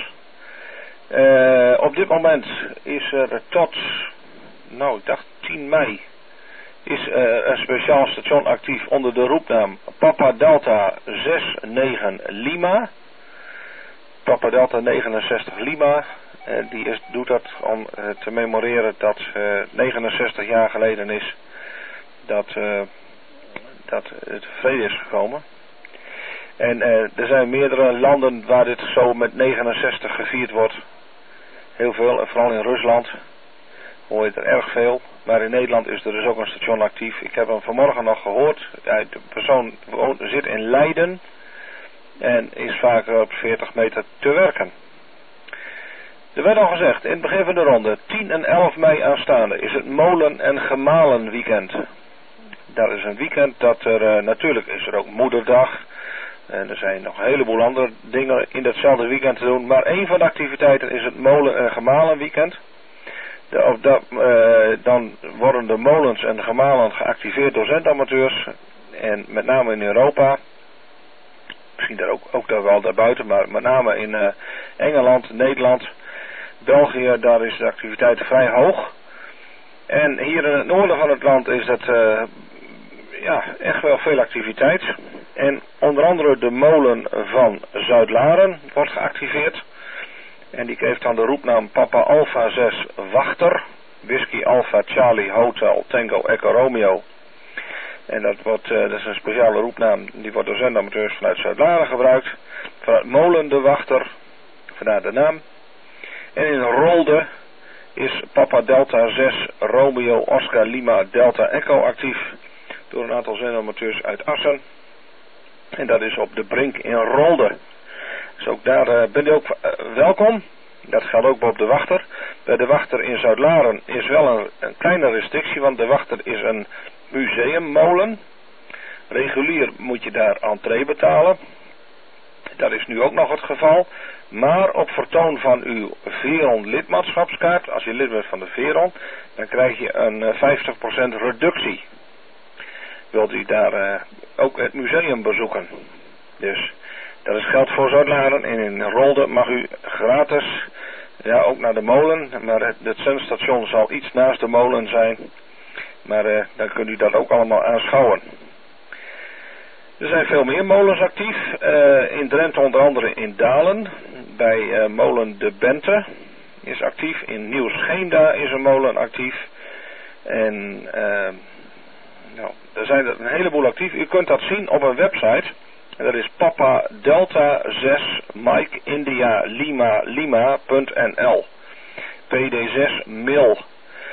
Op dit moment is er tot, nou ik dacht 10 mei, is een speciaal station actief onder de roepnaam Papa Delta 69 Lima. Papa Delta 69 Lima, doet dat om te memoreren dat 69 jaar geleden is dat het vrede is gekomen. En er zijn meerdere landen waar dit zo met 69 gevierd wordt. Heel veel, en vooral in Rusland hoor je er erg veel. Maar in Nederland is er dus ook een station actief. Ik heb hem vanmorgen nog gehoord. De persoon zit in Leiden en is vaker op 40 meter te werken. Er werd al gezegd, in het begin van de ronde, 10 en 11 mei aanstaande is het Molen- en Gemalen weekend. Dat is een weekend dat er, natuurlijk is er ook Moederdag. En er zijn nog een heleboel andere dingen in datzelfde weekend te doen. Maar een van de activiteiten is het Molen- en Gemalen weekend. Dan worden de molens en de gemalen geactiveerd door zendamateurs. En met name in Europa. Misschien daar ook daar wel daarbuiten. Maar met name in Engeland, Nederland, België. Daar is de activiteit vrij hoog. En hier in het noorden van het land is het echt wel veel activiteit. En onder andere de molen van Zuidlaren wordt geactiveerd. En die heeft dan de roepnaam Papa Alpha 6 Wachter. Whisky Alpha Charlie Hotel Tango Echo Romeo. En dat is een speciale roepnaam. Die wordt door zendamateurs vanuit Zuidlaren gebruikt. Vanuit Molen de Wachter. Vandaar de naam. En in Rolde is Papa Delta 6 Romeo Oscar Lima Delta Echo actief. Door een aantal zendamateurs uit Assen. En dat is op de Brink in Rolde. Dus ook daar ben je ook welkom. Dat geldt ook op de Wachter. Bij de Wachter in Zuidlaren is wel een kleine restrictie, want de Wachter is een museummolen. Regulier moet je daar entree betalen. Dat is nu ook nog het geval. Maar op vertoon van uw Veron lidmaatschapskaart, als je lid bent van de Veron, dan krijg je een 50% reductie. Wilt u daar ook het museum bezoeken. Dus dat is geld voor Zuidlaren. En in Rolde mag u gratis, ook naar de molen. Maar het zendstation zal iets naast de molen zijn. Maar dan kunt u dat ook allemaal aanschouwen. Er zijn veel meer molens actief. In Drenthe onder andere in Dalen. Bij molen De Bente is actief. In Nieuw-Scheemda is een molen actief. En er zijn er een heleboel actief. U kunt dat zien op een website. Dat is Papa Delta 6 Mike India Lima Lima.nl. PD6 Mil.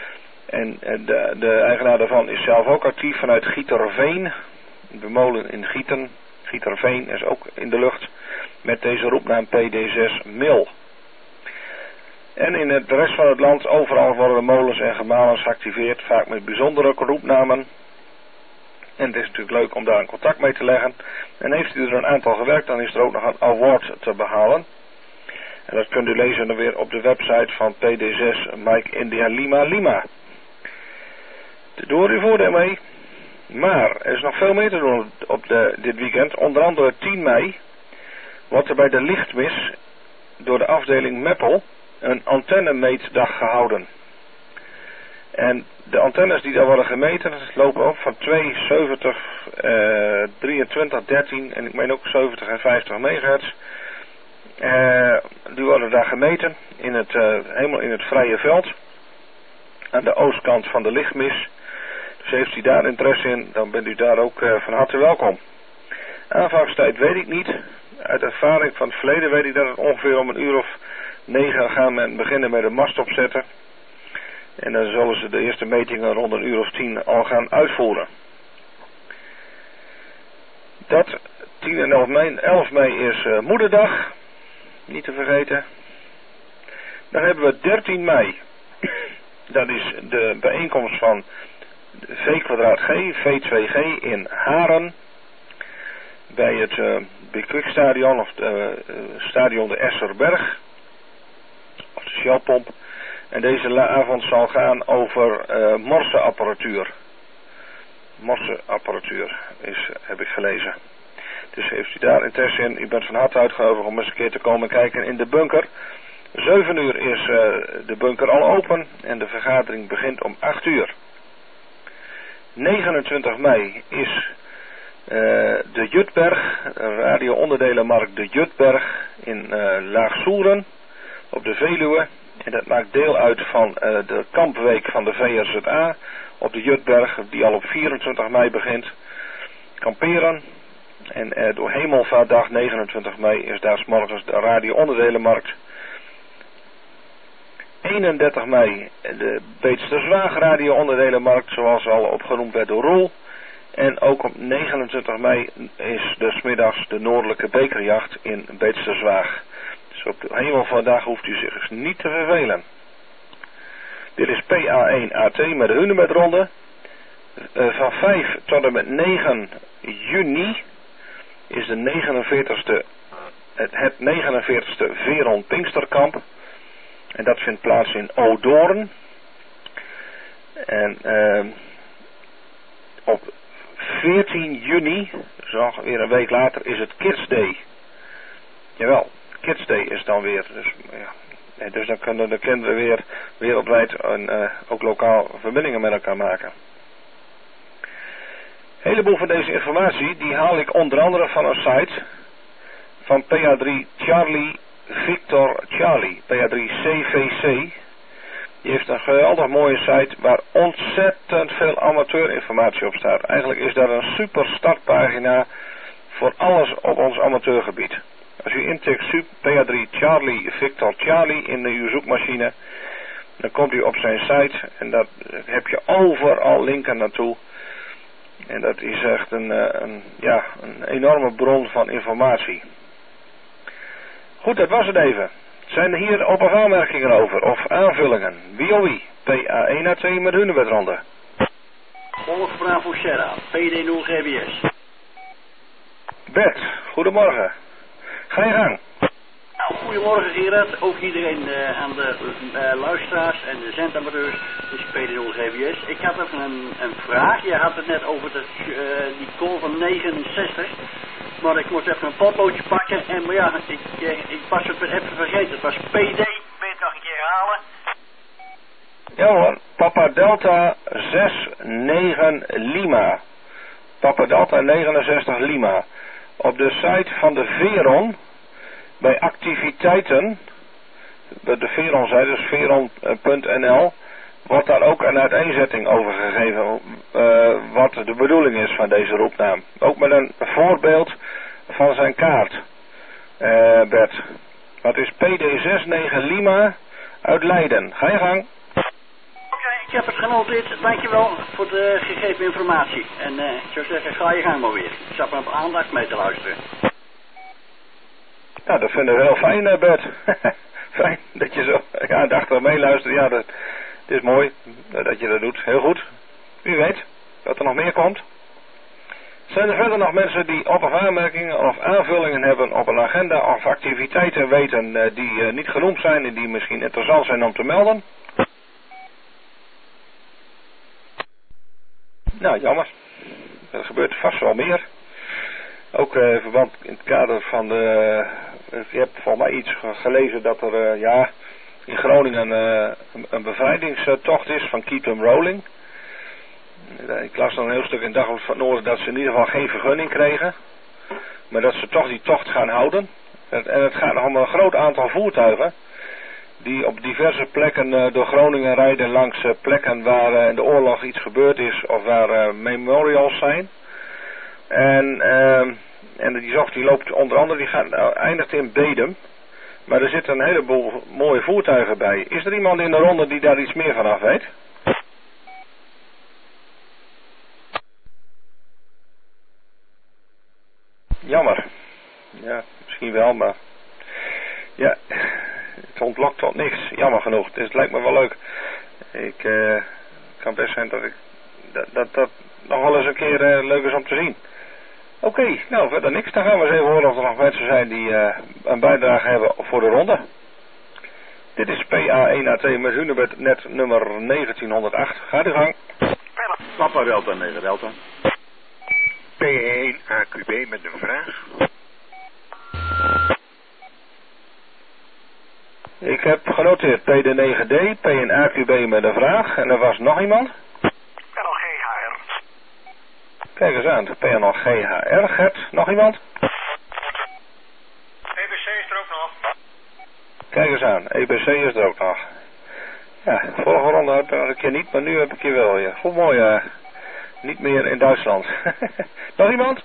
En de eigenaar daarvan is zelf ook actief vanuit Gieterveen. De molen in Gieten. Gieterveen is ook in de lucht met deze roepnaam PD6 Mil. En in de rest van het land overal worden de molens en gemalens geactiveerd, vaak met bijzondere roepnamen. En het is natuurlijk leuk om daar een contact mee te leggen. En heeft u er een aantal gewerkt, dan is er ook nog een award te behalen. En dat kunt u lezen dan weer op de website van PD6 Mike India Lima Lima. Doe er uw voordeel mee. Maar er is nog veel meer te doen op dit weekend. Onder andere 10 mei wordt er bij de lichtmis door de afdeling Meppel een antennemeetdag gehouden. En de antennes die daar worden gemeten lopen op van 2, 70, 23, 13 en ik meen ook 70 en 50 megahertz. Die worden daar gemeten helemaal in het vrije veld aan de oostkant van de lichtmis. Dus heeft u daar interesse in, dan bent u daar ook van harte welkom. Aanvangstijd weet ik niet. Uit ervaring van het verleden weet ik dat het ongeveer om 9:00 gaan men beginnen met de mast opzetten. En dan zullen ze de eerste metingen rond 10:00 al gaan uitvoeren. Dat 10 en 11 mei is moederdag. Niet te vergeten. Dan hebben we 13 mei. Dat is de bijeenkomst van V2G, V2G in Haren. Bij het Bekwikstadion of stadion de Esserberg. Of de Shellpomp. En deze avond zal gaan over morseapparatuur. Morseapparatuur heb ik gelezen. Dus heeft u daar interesse in, u bent van harte uitgenodigd om eens een keer te komen kijken in de bunker. 7:00 is de bunker al open en de vergadering begint om 8:00. 29 mei is de Jutberg, radio-onderdelenmarkt de Jutberg in Laag-Soeren op de Veluwe. En dat maakt deel uit van de kampweek van de VRZA op de Jutberg, die al op 24 mei begint. Kamperen. En door Hemelvaartdag 29 mei is daar 's morgens de radio-onderdelenmarkt. 31 mei de Beetsterzwaag radio-onderdelenmarkt, zoals al opgenoemd werd door Roel. En ook op 29 mei is de 's middags de Noordelijke Bekerjacht in Beetsterzwaag. Dus op de Hemelvaartdag hoeft u zich dus niet te vervelen. Dit is PA1AT met de Hunebedronde. Van 5 tot en met 9 juni is de 49ste, het 49ste Veron Pinksterkamp. En dat vindt plaats in Odoorn. En op 14 juni, dus ongeveer een week later, is het Kids Day. Jawel, Kids Day is dan weer. Dus, ja. Dus dan kunnen de kinderen weer wereldwijd en ook lokaal verbindingen met elkaar maken. Een heleboel van deze informatie die haal ik onder andere van een site van PA3 Charlie Victor Charlie, PA3 CVC. Die heeft een geweldig mooie site waar ontzettend veel amateurinformatie op staat. Eigenlijk is dat een super startpagina voor alles op ons amateurgebied. Als u intikt PA3 Charlie Victor Charlie in uw zoekmachine, dan komt u op zijn site en daar heb je overal linken naartoe. En dat is echt een enorme bron van informatie. Goed, dat was het even. Zijn er hier op- of aanmerkingen over? Of aanvullingen? Wie of wie? PA1A2 met Hunebedronde. Golf Bravo Sierra, PD0 GBS. Bert, goedemorgen. Ga je gang. Nou, goedemorgen Gerard, ook iedereen aan de luisteraars en de zendamateurs. Dit is PD0 GBS. Ik had even een vraag. Je had het net over die call van 69. Maar ik moest even een potloodje pakken. En maar ja, ik was het even vergeten. Het was PD. Wil je het nog een keer herhalen? Ja hoor, Papa Delta 69 Lima. Papa Delta 69 Lima. Op de site van de Veron, bij activiteiten, de Veron-site, dus veron.nl, wordt daar ook een uiteenzetting over gegeven wat de bedoeling is van deze roepnaam. Ook met een voorbeeld van zijn kaart, Bert. Dat is PD69 Lima uit Leiden. Ga je gang. Oké. Ik heb het genoteerd. Dankjewel voor de gegeven informatie. En ik zou zeggen, ga je gang maar weer. Ik zat met aandacht mee te luisteren. Nou, dat vinden we heel fijn, Bert. Fijn dat je zo aandachtig meeluistert. Ja, dat is mooi dat je dat doet. Heel goed. Wie weet wat er nog meer komt. Zijn er verder nog mensen die op- of aanmerkingen of aanvullingen hebben op een agenda of activiteiten weten die niet genoemd zijn en die misschien interessant zijn om te melden? Nou, jammer. Er gebeurt vast wel meer. Ook in verband in het kader van de... je hebt volgens mij iets gelezen dat er in Groningen een bevrijdingstocht is van Keep Them Rolling. Ik las dan een heel stuk in Dagblad van het Noorden dat ze in ieder geval geen vergunning kregen. Maar dat ze toch die tocht gaan houden. En het gaat nog om een groot aantal voertuigen. Die op diverse plekken door Groningen rijden langs plekken waar in de oorlog iets gebeurd is. Of waar memorials zijn. En die tocht die loopt onder andere, eindigt in Bedum. Maar er zitten een heleboel mooie voertuigen bij. Is er iemand in de ronde die daar iets meer van af weet? Jammer. Ja, misschien wel, maar... Ja, het ontlokt tot niks. Jammer genoeg. Dus het lijkt me wel leuk. Kan best zijn dat nog wel eens een keer leuk is om te zien. Oké, nou verder niks. Dan gaan we eens even horen of er nog mensen zijn die een bijdrage hebben voor de ronde. Dit is PA1AT met Hunebed net nummer 1908. Ga de gang. Papa Delta 9 Delta. P1 AQB met een vraag. Ik heb genoteerd PD9D, P1AQB met een vraag. En er was nog iemand? PNLGHR. Kijk eens aan, PNLGHR. Gert, nog iemand? EBC is er ook nog. Kijk eens aan, EBC is er ook nog. Ja, vorige ronde heb ik een keer niet, maar nu heb ik je wel. Ja. Goed mooi, niet meer in Duitsland. Nog iemand?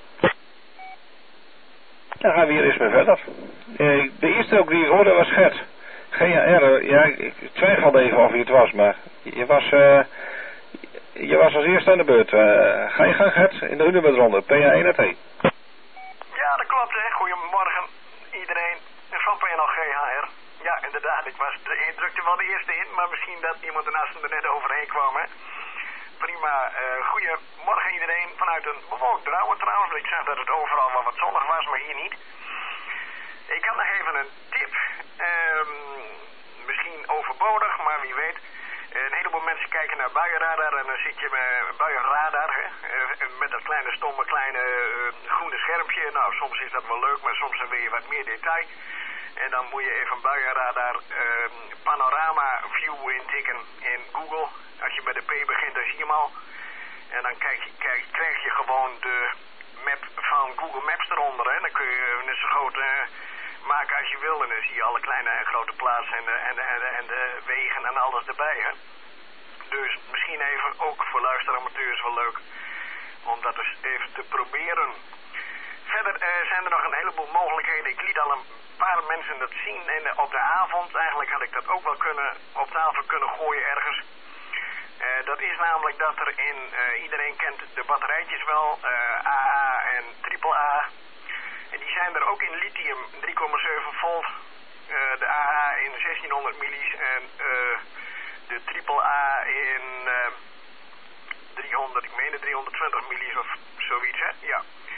Dan gaan we hier eens mee verder. De eerste ook die ik hoorde was Gert. GHR, ja, ik twijfelde even of je het was, maar je was als eerste aan de beurt. Ga je gang, Gert, in de Hunebedronde, PA1AT. Ja, dat klopt, hè. Goedemorgen, iedereen van PNLGHR. Ja, inderdaad, ik drukte wel de eerste in, maar misschien dat iemand ernaast er net overheen kwam, hè. Prima, goedemorgen iedereen vanuit een bewolkt Drouwen trouwens. Ik zag dat het overal wel wat zonnig was, maar hier niet. Ik had nog even een tip. Misschien overbodig, maar wie weet. Een heleboel mensen kijken naar buienradar en dan zit je met buienradar, hè, met dat kleine stomme groene schermpje. Nou, soms is dat wel leuk, maar soms dan wil je wat meer detail. En dan moet je even buienradar panorama view intikken in Google. Als je bij de P begint, dan zie je hem al. En dan krijg je gewoon de map van Google Maps eronder. Hè. Dan kun je net zo groot maken als je wil. En dan zie je alle kleine en grote plaatsen en de wegen en alles erbij. Hè. Dus misschien even ook voor luisteramateurs wel leuk om dat eens even te proberen. Verder zijn er nog een heleboel mogelijkheden. Ik liet al een paar mensen dat zien en op de avond. Eigenlijk had ik dat ook wel op tafel kunnen gooien ergens. Dat is namelijk dat er iedereen kent de batterijtjes wel, AA en AAA. En die zijn er ook in lithium 3,7 volt. De AA in 1600 millies en de AAA in 320 millies of zoiets, hè? Ja.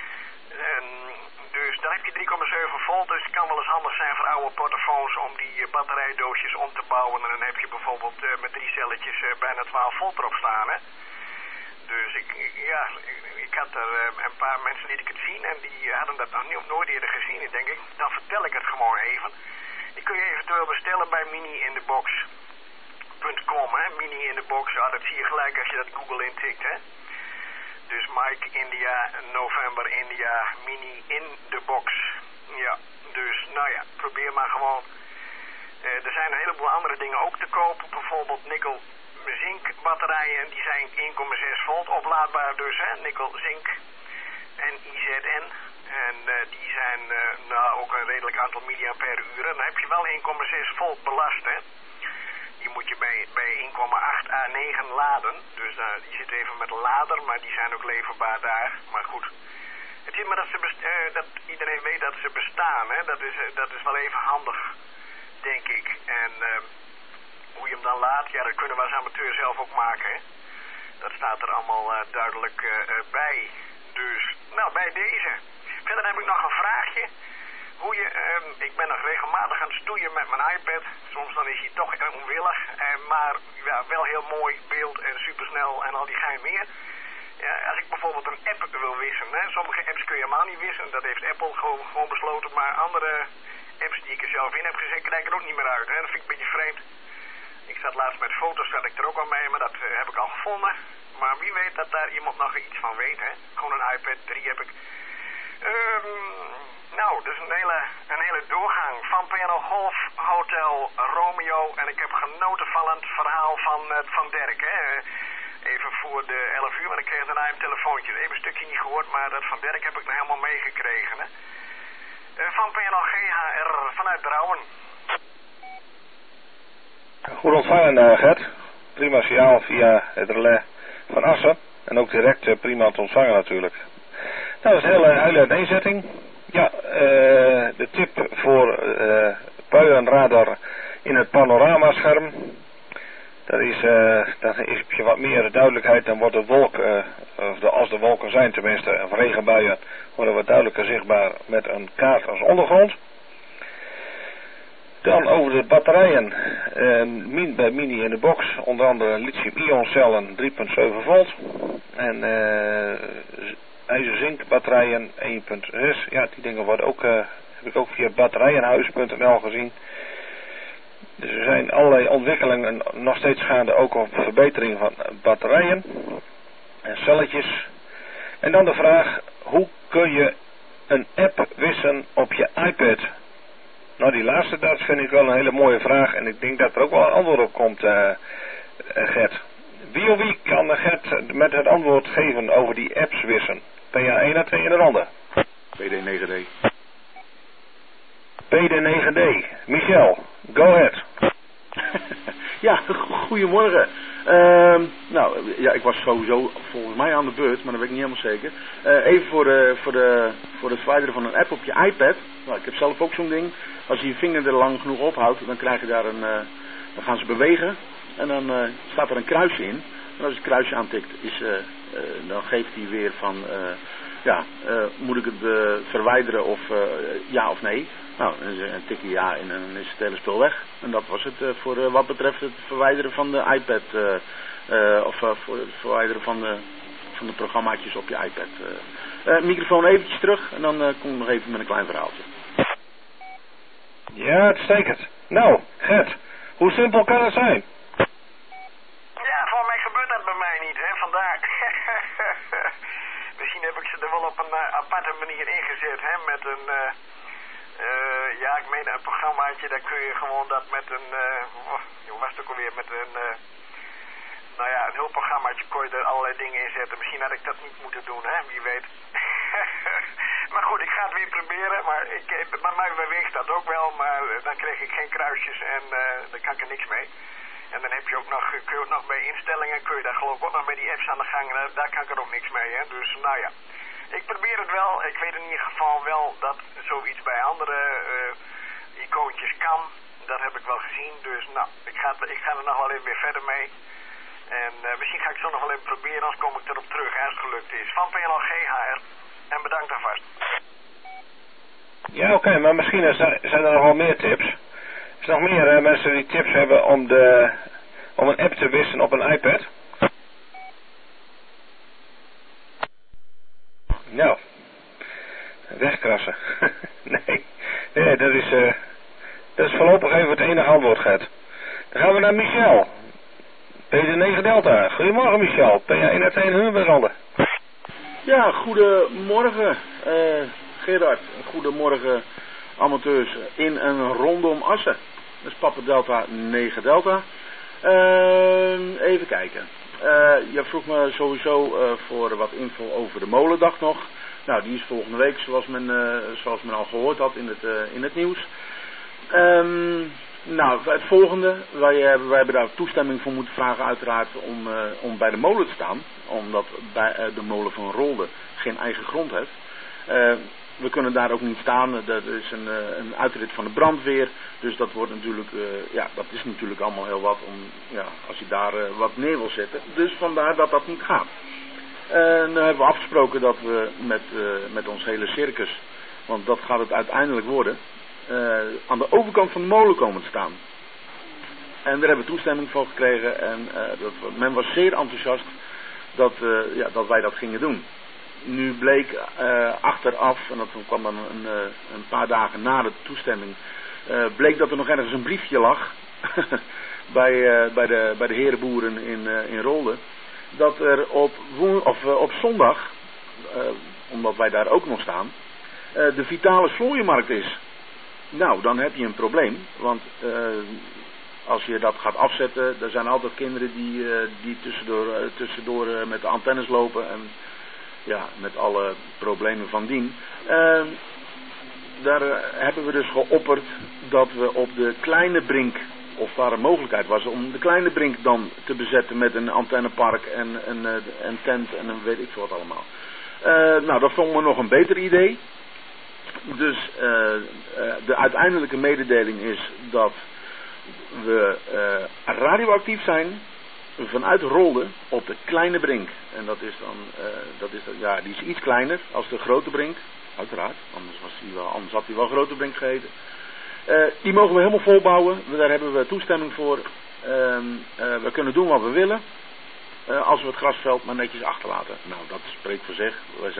Dus dan heb je 3,7 volt, dus het kan wel eens handig zijn voor oude portofoons om die batterijdoosjes om te bouwen. En dan heb je bijvoorbeeld met 3 celletjes bijna 12 volt erop staan, hè. Dus ik had er een paar mensen liet ik het zien en die hadden dat nog nooit eerder gezien. En denk ik, dan vertel ik het gewoon even. Die kun je eventueel bestellen bij miniinthebox.com, hè. Mini in de box, ja, dat zie je gelijk als je dat Google intikt, hè. Dus Mike India, November India, mini in de box. Ja, dus nou ja, probeer maar gewoon. Er zijn een heleboel andere dingen ook te kopen. Bijvoorbeeld nikkel zink batterijen. Die zijn 1,6 volt oplaadbaar dus, hè. Nikkel zink en IZN. En die zijn ook een redelijk aantal milliampère uur. En dan heb je wel 1,6 volt belast, hè. die moet je bij 1,8 A9 laden. Dus je zit even met een lader, maar die zijn ook leverbaar daar. Maar goed, het is maar dat iedereen weet dat ze bestaan. Hè? Dat is wel even handig, denk ik. En hoe je hem dan laat, ja, dat kunnen we als amateur zelf ook maken. Hè? Dat staat er allemaal duidelijk bij. Dus, nou, bij deze. Verder heb ik nog een vraagje. Ik ben nog regelmatig aan het stoeien met mijn iPad. Soms dan is hij toch onwillig. Maar ja, wel heel mooi beeld en supersnel en al die gein meer. Ja, als ik bijvoorbeeld een app wil wissen. Hè, sommige apps kun je helemaal niet wissen. Dat heeft Apple gewoon besloten. Maar andere apps die ik er zelf in heb gezet, krijg ik er ook niet meer uit. Hè. Dat vind ik een beetje vreemd. Ik zat laatst met foto's, zat ik er ook al mee. Maar dat heb ik al gevonden. Maar wie weet dat daar iemand nog iets van weet. Hè. Gewoon een iPad 3 heb ik. Nou, dus een hele doorgang van Piano Golf Hotel Romeo. En ik heb genoten van het verhaal van Dirk. Hè. Even voor de 11 uur, maar ik kreeg daarna een telefoontje. Even een stukje niet gehoord, maar dat van Dirk heb ik nog helemaal meegekregen. Hè. Van Piano GHR vanuit Drouwen. Goed ontvangen, Gert. Prima signaal via het relais van Assen. En ook direct prima te ontvangen natuurlijk. Nou, dat is een hele uiteenzetting. Ja, de tip voor buienradar in het panoramascherm. Dan heb je wat meer duidelijkheid, dan wordt de wolk, als de wolken zijn tenminste, of regenbuien, worden wat duidelijker zichtbaar met een kaart als ondergrond. Dan over de batterijen, bij Mini in de box, onder andere lithium-ion cellen 3,7 volt. En ijzer-zink batterijen 1,6. Ja, die dingen worden ook, heb ik ook via batterijenhuis.nl gezien. Dus er zijn allerlei ontwikkelingen nog steeds gaande, ook op verbetering van batterijen en celletjes. En dan de vraag, hoe kun je een app wissen op je iPad? Nou, die laatste, dat vind ik wel een hele mooie vraag en ik denk dat er ook wel een antwoord op komt, Gert. Wie of wie kan Gert met het antwoord geven over die apps wissen? PA1 en 2 in de ronde. PD9D. PD9D. Michel, go ahead. Ja, goedemorgen. Nou, ja, ik was sowieso volgens mij aan de beurt, maar dat weet ik niet helemaal zeker. Even voor het verwijderen van een app op je iPad. Nou, ik heb zelf ook zo'n ding. Als je je vinger er lang genoeg ophoudt, dan krijg je daar dan gaan ze bewegen. En dan staat er een kruisje in. En als je het kruisje aantikt, dan geeft hij weer van, moet ik het verwijderen of ja of nee. Nou, dan tik je ja en dan is het hele spul weg. En dat was het voor wat betreft het verwijderen van de iPad. Voor het verwijderen van de programmaatjes op je iPad. Microfoon eventjes terug en dan kom ik nog even met een klein verhaaltje. Ja, uitstekend. Nou, Gert, hoe simpel kan het zijn? Ja, voor mij gebeurt dat bij mij niet, hè, vandaar. Misschien heb ik ze er wel op een aparte manier ingezet, hè, met een... ik meen een programmaatje, daar kun je gewoon dat met een... hoe was het ook alweer, met een... een hulpprogrammaatje kon je er allerlei dingen in zetten. Misschien had ik dat niet moeten doen, hè, wie weet. Maar goed, ik ga het weer proberen, maar bij mij beweegt dat ook wel, maar dan krijg ik geen kruisjes en dan kan ik er niks mee. En dan heb je ook nog, kun je ook nog bij instellingen, kun je daar geloof ik ook nog met die apps aan de gang, daar kan ik er ook niks mee, hè. Dus nou ja, ik probeer het wel. Ik weet in ieder geval wel dat zoiets bij andere icoontjes kan. Dat heb ik wel gezien, dus nou, ik ga er nog wel even weer verder mee. En misschien ga ik zo nog wel even proberen, anders kom ik erop terug als het gelukt is. Van PNL GHR. En bedankt alvast. Ja, oké, maar misschien zijn er nog wel meer tips. Er zijn nog meer mensen die tips hebben om een app te wissen op een iPad. Nou, wegkrassen. nee, dat is voorlopig even het enige antwoord, Gert. Dan gaan we naar Michel. PD9 Delta. Goedemorgen, Michel. PA1 Hunebedranden. Ja, goedemorgen Gerard. Goedemorgen amateurs in en rondom Assen. Dat is Papa Delta 9 Delta. Even kijken. Je vroeg me sowieso voor wat info over de molendag nog. Nou, die is volgende week zoals men al gehoord had in het nieuws. Nou, het volgende. Wij hebben daar toestemming voor moeten vragen uiteraard om bij de molen te staan. Omdat bij de molen van Rolde geen eigen grond heeft. We kunnen daar ook niet staan. Dat is een uitrit van de brandweer. Dus dat wordt natuurlijk, dat is natuurlijk allemaal heel wat als je daar wat neer wil zetten. Dus vandaar dat dat niet gaat. En dan hebben we afgesproken dat we met ons hele circus, want dat gaat het uiteindelijk worden, aan de overkant van de molen komen te staan. En daar hebben we toestemming voor gekregen en men was zeer enthousiast dat wij dat gingen doen. Nu bleek achteraf, en dat kwam dan een paar dagen na de toestemming, bleek dat er nog ergens een briefje lag bij de herenboeren in Rolde. Dat er op zondag, omdat wij daar ook nog staan, de Vitalis Vlooienmarkt is. Nou, dan heb je een probleem, want als je dat gaat afzetten, er zijn altijd kinderen die tussendoor met de antennes lopen en met alle problemen van dien. Daar hebben we dus geopperd dat we op de kleine brink, of daar een mogelijkheid was om de kleine brink dan te bezetten met een antennepark en een tent en een weet ik veel wat allemaal. Nou, dat vonden we nog een beter idee. Dus de uiteindelijke mededeling is dat we radioactief zijn vanuit Rolde op de kleine brink. En dat is dan, die is iets kleiner als de grote brink, uiteraard. Anders had hij wel grote brink geheten. Die mogen we helemaal volbouwen. Daar hebben we toestemming voor. We kunnen doen wat we willen. Als we het grasveld maar netjes achterlaten. Nou, dat spreekt voor zich.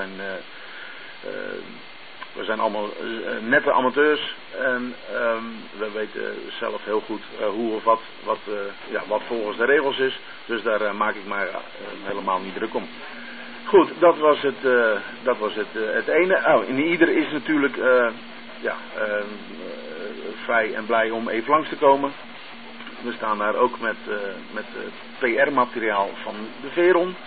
We zijn allemaal nette amateurs. En we weten zelf heel goed hoe of wat volgens de regels is. Dus daar maak ik mij helemaal niet druk om. Goed, dat was het ene. En ieder is natuurlijk vrij en blij om even langs te komen. We staan daar ook met PR-materiaal van de Veron.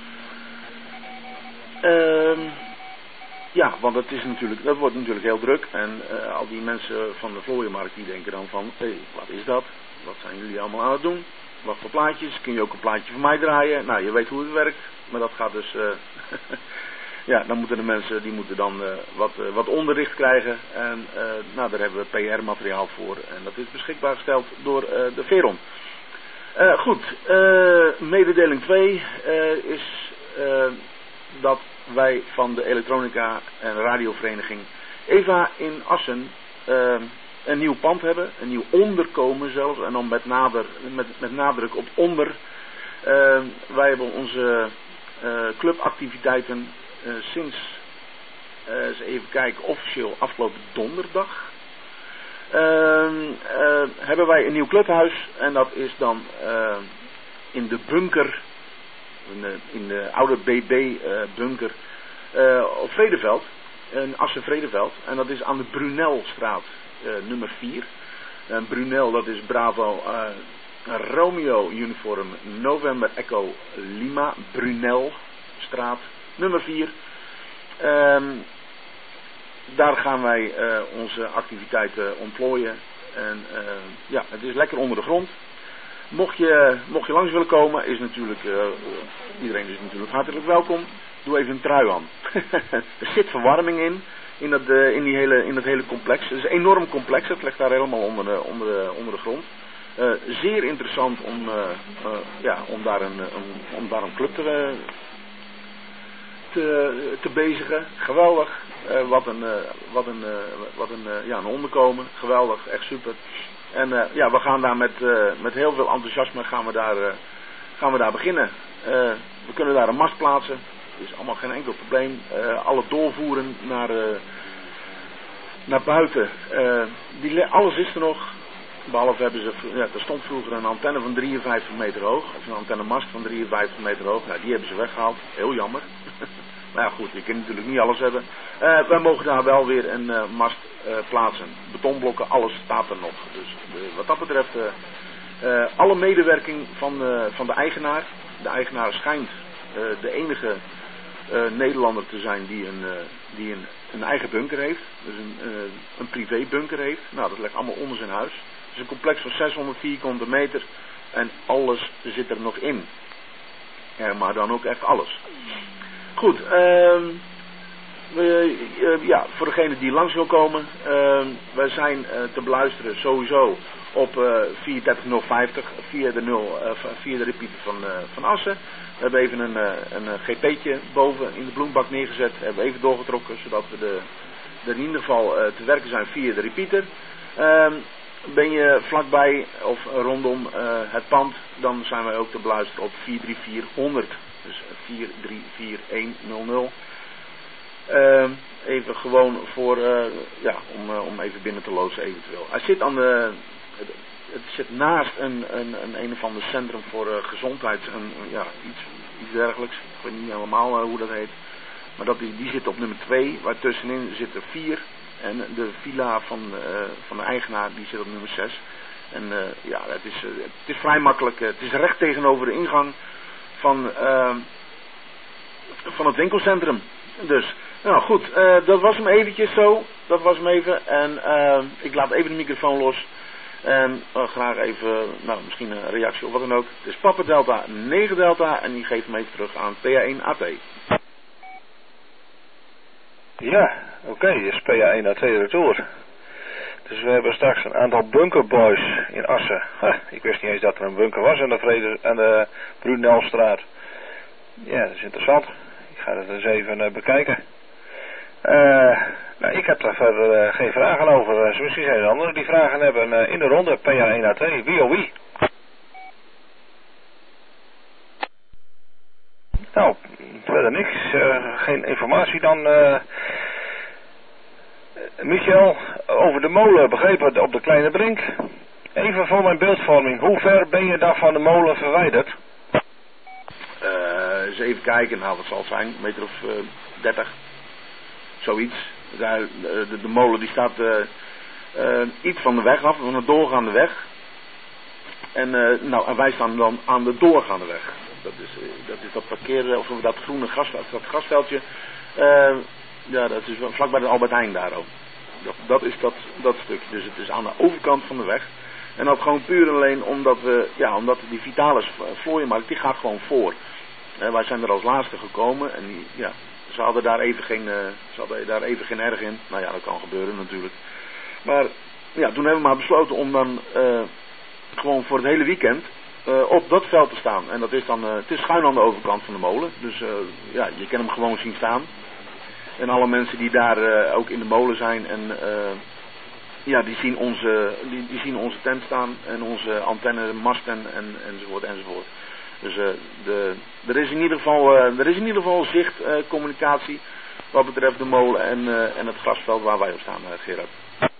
Want dat wordt natuurlijk heel druk. En al die mensen van de Vlooienmarkt die denken dan van, wat is dat? Wat zijn jullie allemaal aan het doen? Wat voor plaatjes? Kun je ook een plaatje van mij draaien? Nou, je weet hoe het werkt. Maar dat gaat dus... dan moeten de mensen, die moeten dan wat onderricht krijgen. En daar hebben we PR-materiaal voor. En dat is beschikbaar gesteld door de Veron. Goed, mededeling 2 is dat wij van de elektronica en radiovereniging EVA in Assen een nieuw pand hebben. Een nieuw onderkomen zelfs. En dan met nadruk op onder. Wij hebben onze clubactiviteiten sinds, eens even kijken, officieel afgelopen donderdag. Hebben wij een nieuw clubhuis. En dat is dan in de bunker. In de oude BB bunker op Vredeveld, in Assen-Vredeveld. En dat is aan de Brunelstraat nummer 4. En Brunel, dat is Bravo Romeo Uniform November Echo Lima, Brunelstraat nummer 4. Daar gaan wij onze activiteiten ontplooien. En het is lekker onder de grond. Mocht je langs willen komen, is natuurlijk, iedereen is natuurlijk hartelijk welkom. Doe even een trui aan. Er zit verwarming in dat hele complex. Het is een enorm complex, het ligt daar helemaal onder de grond. Zeer interessant om daar een club te bezigen. Geweldig. Een onderkomen. Geweldig, echt super. En we gaan daar met heel veel enthousiasme gaan we daar beginnen. We kunnen daar een mast plaatsen. Dat is allemaal geen enkel probleem. Alle doorvoeren naar buiten. Alles is er nog. Behalve hebben ze, er stond vroeger een antenne van 53 meter hoog. Of een antennemast van 53 meter hoog. Nou, die hebben ze weggehaald. Heel jammer. Maar ja goed, je kunt natuurlijk niet alles hebben. Wij mogen daar wel weer een mast plaatsen. Betonblokken, alles staat er nog. Dus wat dat betreft, alle medewerking van de eigenaar. De eigenaar schijnt de enige Nederlander te zijn die een eigen bunker heeft. Dus een privé bunker heeft. Nou, dat ligt allemaal onder zijn huis. is een complex van 600 vierkante meter en alles zit er nog in. Ja, maar dan ook echt alles. Goed, ja, voor degene die langs wil komen, wij zijn te beluisteren sowieso op 43050 via de repeater van Assen. We hebben even een GP'tje boven in de bloembak neergezet, hebben we even doorgetrokken, zodat we er in ieder geval te werken zijn via de repeater. Ben je vlakbij of rondom het pand, dan zijn wij ook te beluisteren op 43400. Dus 434100. Even gewoon voor, ja, om even binnen te loodsen eventueel. Hij zit aan het zit naast een of ander centrum voor gezondheid en ja, iets dergelijks. Ik weet niet helemaal hoe dat heet. Maar die zit op nummer 2, waar tussenin zitten 4. En de villa van de eigenaar die zit op nummer 6. En ja, het is vrij makkelijk. Het is recht tegenover de ingang van het winkelcentrum. Dus, nou goed, dat was hem eventjes zo. Dat was hem even. En ik laat even de microfoon los. En graag even, nou misschien een reactie of wat dan ook. Het is Papa Delta 9 Delta en die geeft hem even terug aan PA1 AT. Ja, oké, is PA1 AT retour. Dus we hebben straks een aantal bunkerboys in Assen. Ik wist niet eens dat er een bunker was aan de Brunelstraat. Ja, dat is interessant. Ik ga dat eens even bekijken. Nou, ik heb daar verder geen vragen over. Misschien zijn er anderen die vragen hebben in de ronde. PA1 AT, wie of wie? Nou, verder niks. Geen informatie dan. Michel, over de molen begrepen op de Kleine Brink. Even voor mijn beeldvorming. Hoe ver ben je daar van de molen verwijderd? Eens even kijken. Nou, wat zal het zijn? Een meter of 30. Zoiets. De molen die staat iets van de weg af. Van de doorgaande weg. En wij staan dan aan de doorgaande weg. Dat is dat parkeren, of dat groene grasveldje. Ja, dat is vlakbij de Albert Heijn daar ook. Dat is dat stukje. Dus het is aan de overkant van de weg. En dat gewoon puur en alleen omdat die Vitalis vlooienmarkt, die gaat gewoon voor. Wij zijn er als laatste gekomen en ze hadden daar even geen erg in. Nou ja, dat kan gebeuren natuurlijk. Maar ja, toen hebben we maar besloten om dan gewoon voor het hele weekend op dat veld te staan. En dat is dan, het is schuin aan de overkant van de molen. Dus ja, je kan hem gewoon zien staan. En alle mensen die daar ook in de molen zijn en ja, die zien onze tent staan en onze antenne, masten enzovoort enzovoort. Dus er is in ieder geval zicht, communicatie wat betreft de molen en het grasveld waar wij op staan, Gerard.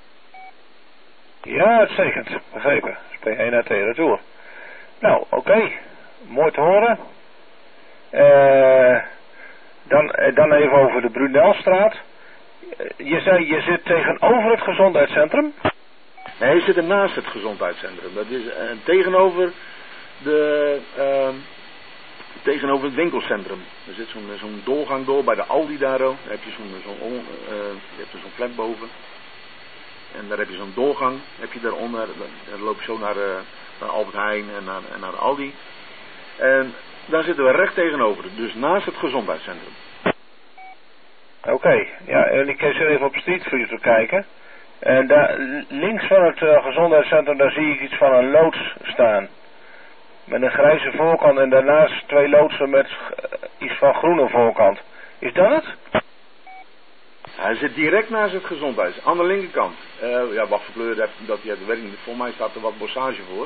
Ja, uitstekend. Begrepen. P1 AT retour. Nou, oké. Mooi te horen. Dan even over de Brunelstraat. Je zei, je zit tegenover het gezondheidscentrum? Nee, je zit er naast het gezondheidscentrum. Dat is tegenover het winkelcentrum. Er zit zo'n doorgang door bij de Aldi daar. Daar heb je zo'n flat boven. En daar heb je zo'n doorgang. Heb je daaronder. Dan loop je zo naar Albert Heijn en naar de Aldi. En daar zitten we recht tegenover. Dus naast het gezondheidscentrum. Oké. Ja, en ik zit even op Street View te kijken. En daar links van het gezondheidscentrum, daar zie ik iets van een loods staan. Met een grijze voorkant en daarnaast 2 loodsen met iets van groene voorkant. Is dat het? Hij zit direct naast het gezondheids, aan de linkerkant. Ja, wat voor kleur dat hij heeft, weet ik niet. Voor mij staat er wat bossage voor.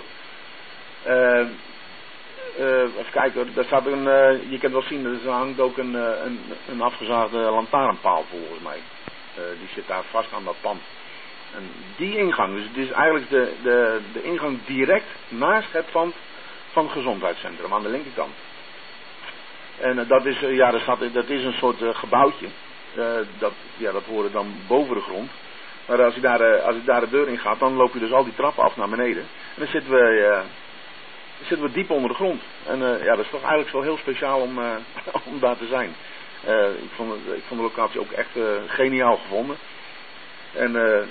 Even kijken, daar staat je kunt wel zien, er hangt ook een afgezaagde lantaarnpaal volgens mij. Die zit daar vast aan dat pand. En die ingang, dus het is eigenlijk de ingang direct naast het pand van het gezondheidscentrum, aan de linkerkant. En dat is een soort gebouwtje. Dat hoorde dan boven de grond. Maar als je daar de deur in gaat, dan loop je dus al die trappen af naar beneden. En dan zitten we diep onder de grond. En dat is toch eigenlijk wel heel speciaal om daar te zijn. Ik vond de locatie ook echt geniaal gevonden. En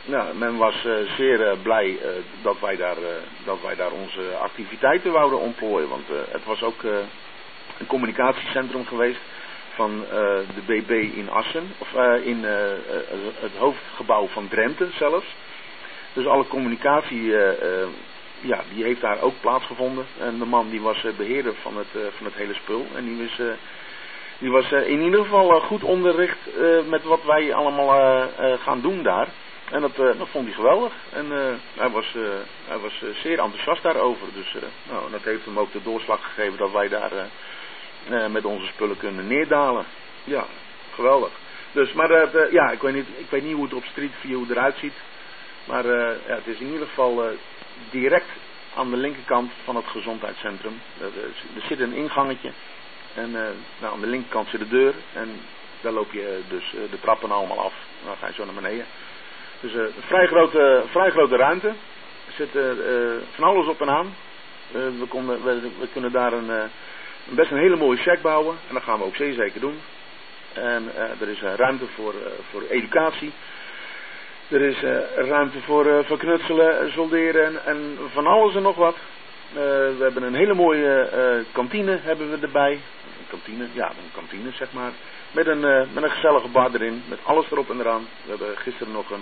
men was zeer blij dat wij daar onze activiteiten wouden ontplooien. Want het was ook een communicatiecentrum geweest van de BB in Assen. Of in het hoofdgebouw van Drenthe zelfs. Dus alle communicatie, die heeft daar ook plaatsgevonden. En de man die was beheerder van het hele spul. En die was in ieder geval goed onderricht met wat wij allemaal gaan doen daar. En dat vond hij geweldig. En hij was zeer enthousiast daarover. Dus dat heeft hem ook de doorslag gegeven dat wij daar met onze spullen kunnen neerdalen. Ja, geweldig. Dus, maar ik weet niet hoe het op Street View eruit ziet. Maar het is in ieder geval direct aan de linkerkant van het gezondheidscentrum. Er zit een ingangetje. En aan de linkerkant zit de deur. En daar loop je dus de trappen allemaal af. En dan ga je zo naar beneden. Dus een vrij grote ruimte. Er zit van alles op en aan. We kunnen daar best een hele mooie shack bouwen. En dat gaan we ook zeer zeker doen. En er is ruimte voor educatie. Er is ruimte voor knutselen, solderen en van alles en nog wat. We hebben een hele mooie kantine hebben we erbij. Een kantine zeg maar. Met een gezellige bar erin, met alles erop en eraan. We hebben gisteren nog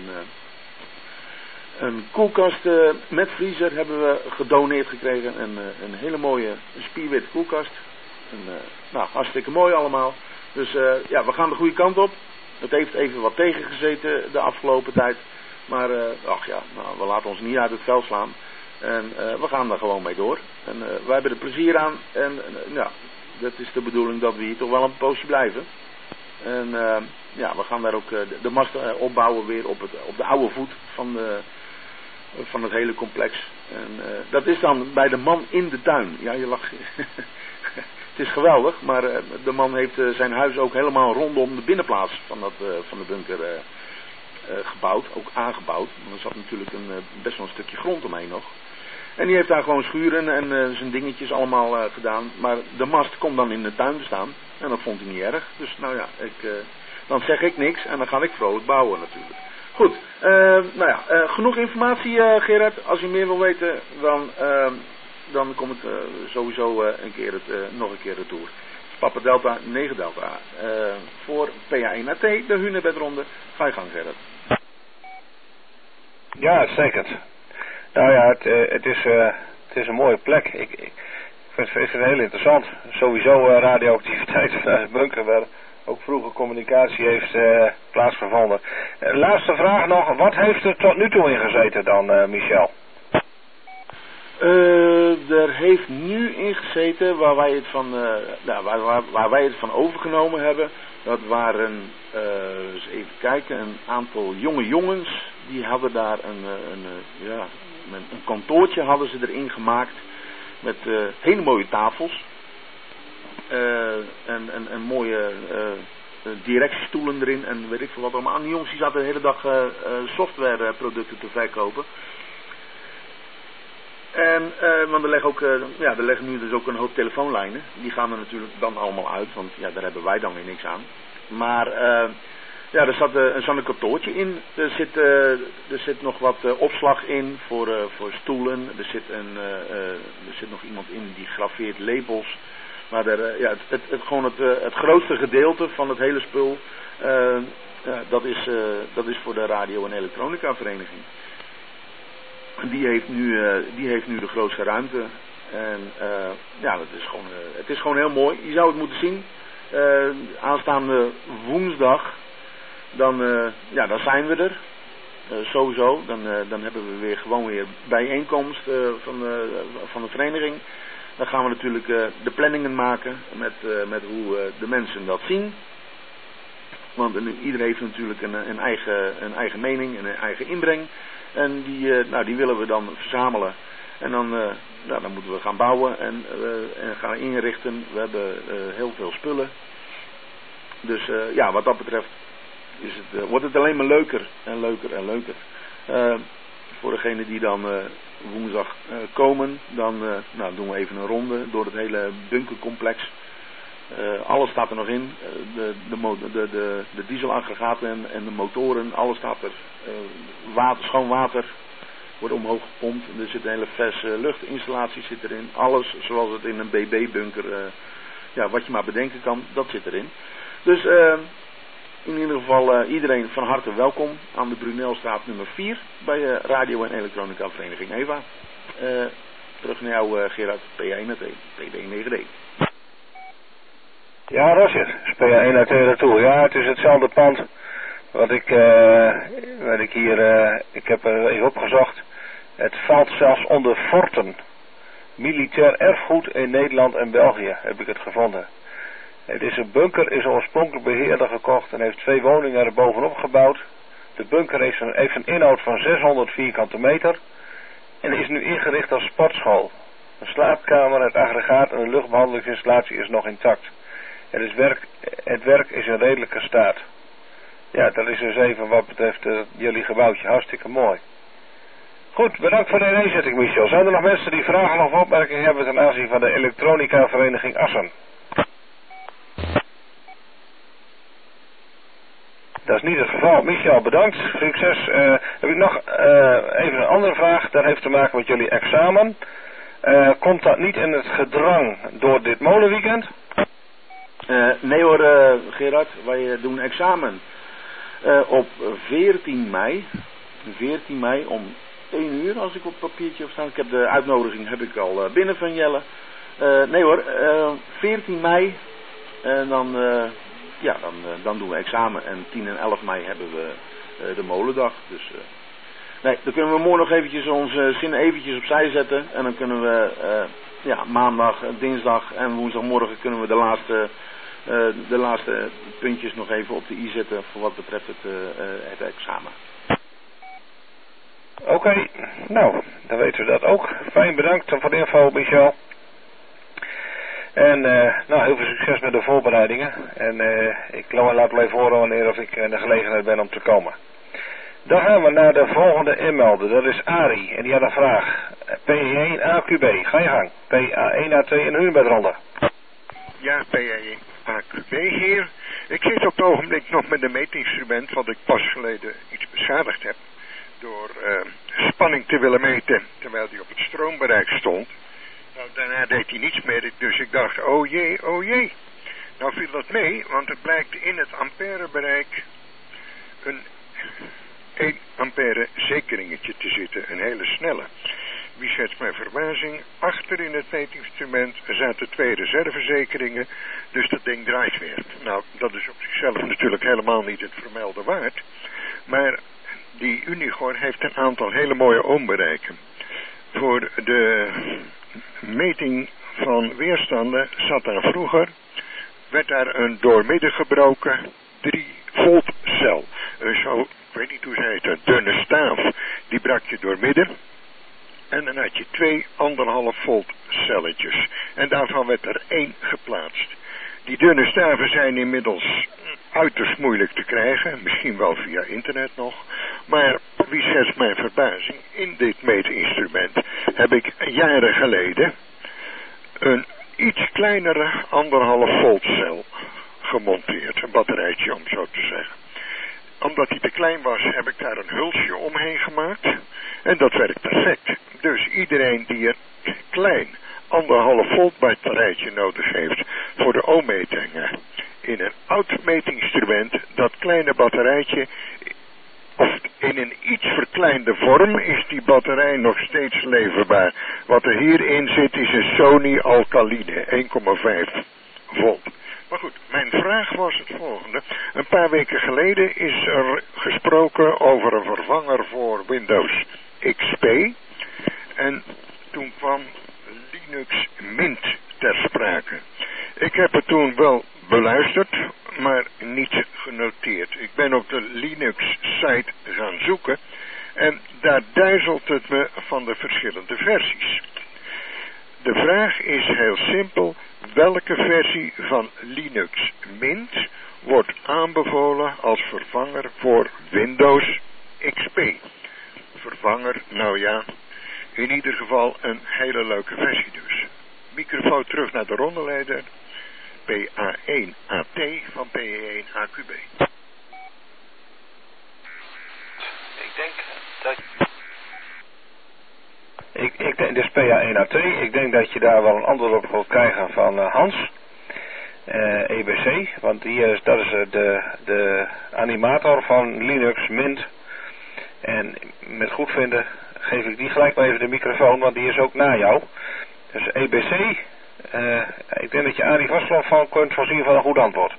een koelkast met vriezer hebben we gedoneerd gekregen. Een hele mooie spierwitte koelkast. Hartstikke mooi allemaal. Dus we gaan de goede kant op. Het heeft even wat tegengezeten de afgelopen tijd. Maar we laten ons niet uit het veld slaan. En we gaan daar gewoon mee door. En wij hebben er plezier aan. En dat is de bedoeling dat we hier toch wel een poosje blijven. En we gaan daar ook de mast opbouwen weer op de oude voet van het hele complex. En dat is dan bij de man in de tuin. Ja, je lacht. Het is geweldig, maar de man heeft zijn huis ook helemaal rondom de binnenplaats van de bunker gebouwd, ook aangebouwd. Er zat natuurlijk best wel een stukje grond omheen nog. En die heeft daar gewoon schuren en zijn dingetjes allemaal gedaan. Maar de mast komt dan in de tuin te staan. En dat vond hij niet erg. Dus dan zeg ik niks en dan ga ik vrolijk bouwen natuurlijk. Goed, genoeg informatie Gerard. Als je meer wil weten, dan kom ik sowieso nog een keer retour. Papa Delta, 9 Delta. Voor PA1AT, de Hunebedronde. Ga je gang Gerard. Ja, uitstekend. Nou ja, het is een mooie plek. Ik vind het heel interessant. Sowieso radioactiviteit vanuit de bunker, waar ook vroeger communicatie heeft plaatsgevonden. Laatste vraag nog, wat heeft er tot nu toe in gezeten dan, Michel? Er heeft nu in gezeten waar wij het van overgenomen hebben. Dat waren, eens even kijken, een aantal jonge jongens. Die hadden daar een kantoortje hadden ze erin gemaakt. Met hele mooie tafels. En mooie directiestoelen erin. En weet ik veel wat allemaal. Die jongens die zaten de hele dag softwareproducten te verkopen. En, want er leggen nu dus ook een hoop telefoonlijnen. Die gaan er natuurlijk dan allemaal uit, want daar hebben wij dan weer niks aan. Maar, er zat een kantoortje in. Er zit nog wat opslag in voor stoelen. Er zit nog iemand in die graveert labels. Maar het grootste gedeelte van het hele spul, dat is voor de radio- en elektronica vereniging. Die heeft nu de grootste ruimte. En het is gewoon heel mooi. Je zou het moeten zien. Aanstaande woensdag. Dan zijn we er. Sowieso. Dan hebben we weer gewoon weer bijeenkomst van de vereniging. Dan gaan we natuurlijk de planningen maken met hoe de mensen dat zien. Want iedereen heeft natuurlijk een eigen mening en een eigen inbreng. En die willen we dan verzamelen. En dan moeten we gaan bouwen en gaan inrichten. We hebben heel veel spullen. Dus wat dat betreft wordt het alleen maar leuker en leuker en leuker. Voor degenen die dan woensdag komen, dan doen we even een ronde door het hele bunkercomplex. Alles staat er nog in. De dieselaggregaten en de motoren, alles staat er. Schoon water wordt omhoog gepompt. Er zit een hele verse luchtinstallatie zit erin. Alles zoals het in een BB-bunker, wat je maar bedenken kan, dat zit erin. Dus in ieder geval iedereen van harte welkom aan de Brunelstraat nummer 4 bij Radio en Elektronica Vereniging Eva. Terug naar jou Gerard, PA1AT, PD9D. Ja, Roger, PA1AT retour. Ja, het is hetzelfde pand wat ik hier, ik heb er even opgezocht. Het valt zelfs onder Forten. Militair erfgoed in Nederland en België heb ik het gevonden. Het is een bunker, is oorspronkelijk beheerder gekocht en heeft 2 woningen er bovenop gebouwd. De bunker heeft een inhoud van 600 vierkante meter en is nu ingericht als sportschool. Een slaapkamer, het aggregaat en de luchtbehandelingsinstallatie is nog intact. Het werk is in redelijke staat. Ja, dat is dus even wat betreft jullie gebouwtje. Hartstikke mooi. Goed, bedankt voor de inzetting, Michel. Zijn er nog mensen die vragen of opmerkingen hebben ten aanzien van de Elektronica Vereniging Assen? Dat is niet het geval. Michel, bedankt. Succes. Heb ik nog even een andere vraag. Dat heeft te maken met jullie examen. Komt dat niet in het gedrang door dit molenweekend? Nee hoor, Gerard. Wij doen examen op 14 mei. 14 mei om 1 uur, als ik op papiertje heb staan. Ik heb de uitnodiging al binnen van Jelle. Nee hoor, 14 mei. En dan doen we examen. En 10 en 11 mei hebben we de molendag. Dus nee, dan kunnen we morgen nog eventjes onze zinnen eventjes opzij zetten. En dan kunnen we maandag, dinsdag en woensdagmorgen kunnen we de laatste puntjes nog even op de i zetten voor wat betreft het examen. Oké, nou, dan weten we dat ook. Fijn, bedankt voor de info, Michel. En heel veel succes met de voorbereidingen. En ik laat wel even horen wanneer of ik in de gelegenheid ben om te komen. Dan gaan we naar de volgende inmelder. Dat is Arie. En die had een vraag. PA1AQB. Ga je gang. PA1AT in Hunebedronde. Ja, PA1AQB hier. Ik zit op het ogenblik nog met een meetinstrument wat ik pas geleden iets beschadigd heb. Door spanning te willen meten terwijl die op het stroombereik stond. Nou, daarna deed hij niets meer, dus ik dacht, oh jee. Nou viel dat mee, want het blijkt in het amperebereik een 1 ampère zekeringetje te zitten, een hele snelle. Wie schetst mijn verbazing? Achter in het meetinstrument zaten 2 reservezekeringen, dus dat ding draait weer. Nou, dat is op zichzelf natuurlijk helemaal niet het vermelde waard, maar die Unigor heeft een aantal hele mooie ohmbereiken. Voor de meting van weerstanden werd daar een doormidden gebroken 3 volt cel. Ik weet niet hoe ze heet, een dunne staaf. Die brak je doormidden. En dan had je 2 1,5 volt celletjes. En daarvan werd er 1 geplaatst. Die dunne staven zijn inmiddels uiterst moeilijk te krijgen. Misschien wel via internet nog. Maar wie schetst mijn verbazing? In dit meetinstrument heb ik jaren geleden een iets kleinere 1,5 volt cel gemonteerd. Een batterijtje om zo te zeggen. Omdat die te klein was heb ik daar een hulsje omheen gemaakt. En dat werkt perfect. Dus iedereen die een klein 1,5 volt batterijtje nodig heeft voor de ohmmetingen. In een oud meetinstrument, dat kleine batterijtje, of in een iets verkleinde vorm, is die batterij nog steeds leverbaar. Wat er hierin zit is een Sony Alkaline, 1,5 volt. Maar goed, mijn vraag was het volgende. Een paar weken geleden is er gesproken over een vervanger voor Windows XP. En toen kwam Linux Mint ter sprake. Ik heb het toen wel beluisterd, maar niet genoteerd. Ik ben op de Linux site gaan zoeken en daar duizelt het me van de verschillende versies. De vraag is heel simpel: welke versie van Linux Mint wordt aanbevolen als vervanger voor Windows XP? Vervanger, nou ja, in ieder geval een hele leuke versie dus. Microfoon terug naar de rondeleider. PA1AT van PA1AQB. Ik denk dat... Ik denk, dus PA1AT, ik denk dat je daar wel een antwoord op wilt krijgen van Hans. EBC, want dat is de animator van Linux Mint. En met goedvinden geef ik die gelijk maar even de microfoon, want die is ook na jou. Dus EBC, ik denk dat je Arie Vastlof van kunt voorzien van een goed antwoord.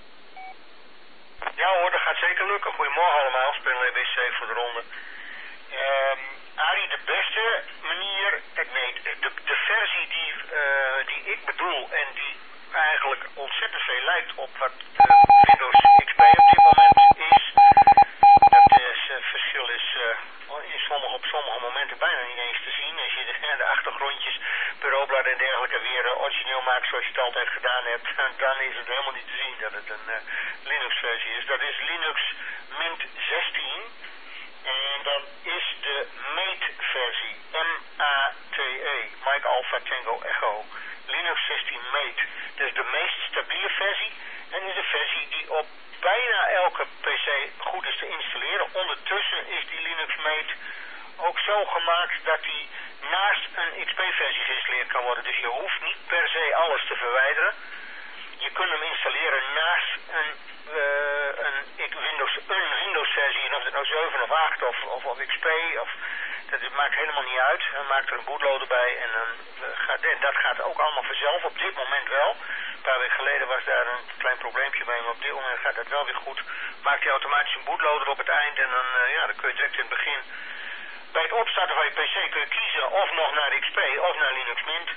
Ja hoor, dat gaat zeker lukken. Goedemorgen allemaal, spelen EBC voor de ronde. Arie, de beste manier, de versie die ik bedoel en die eigenlijk ontzettend veel lijkt op wat Windows XP op dit moment is. Het verschil is op sommige momenten bijna niet eens te zien. Als je de achtergrondjes, bureaublad en dergelijke weer origineel maakt zoals je het altijd gedaan hebt, dan is het helemaal niet te zien dat het een Linux versie is. Dat is Linux Mint 16 en dat is de Mate versie. M-A-T-E, Mike Alpha Tango Echo. Linux 16 Mate. Dat is de meest stabiele versie en is een versie die op bijna elke PC goed is te installeren. Ondertussen is die Linux Mate ook zo gemaakt dat die naast een XP-versie geïnstalleerd kan worden. Dus je hoeft niet per se alles te verwijderen. Je kunt hem installeren naast een Windows-versie, of het nou 7 of 8 of XP, dat maakt helemaal niet uit. Dan maakt er een bootloader bij en dat gaat ook allemaal vanzelf, op dit moment wel. Een paar weken geleden was daar een klein probleempje bij, maar op dit moment gaat dat wel weer goed. Maakt hij automatisch een bootloader op het eind en dan kun je direct in het begin. Bij het opstarten van je PC kun je kiezen of nog naar XP of naar Linux Mint.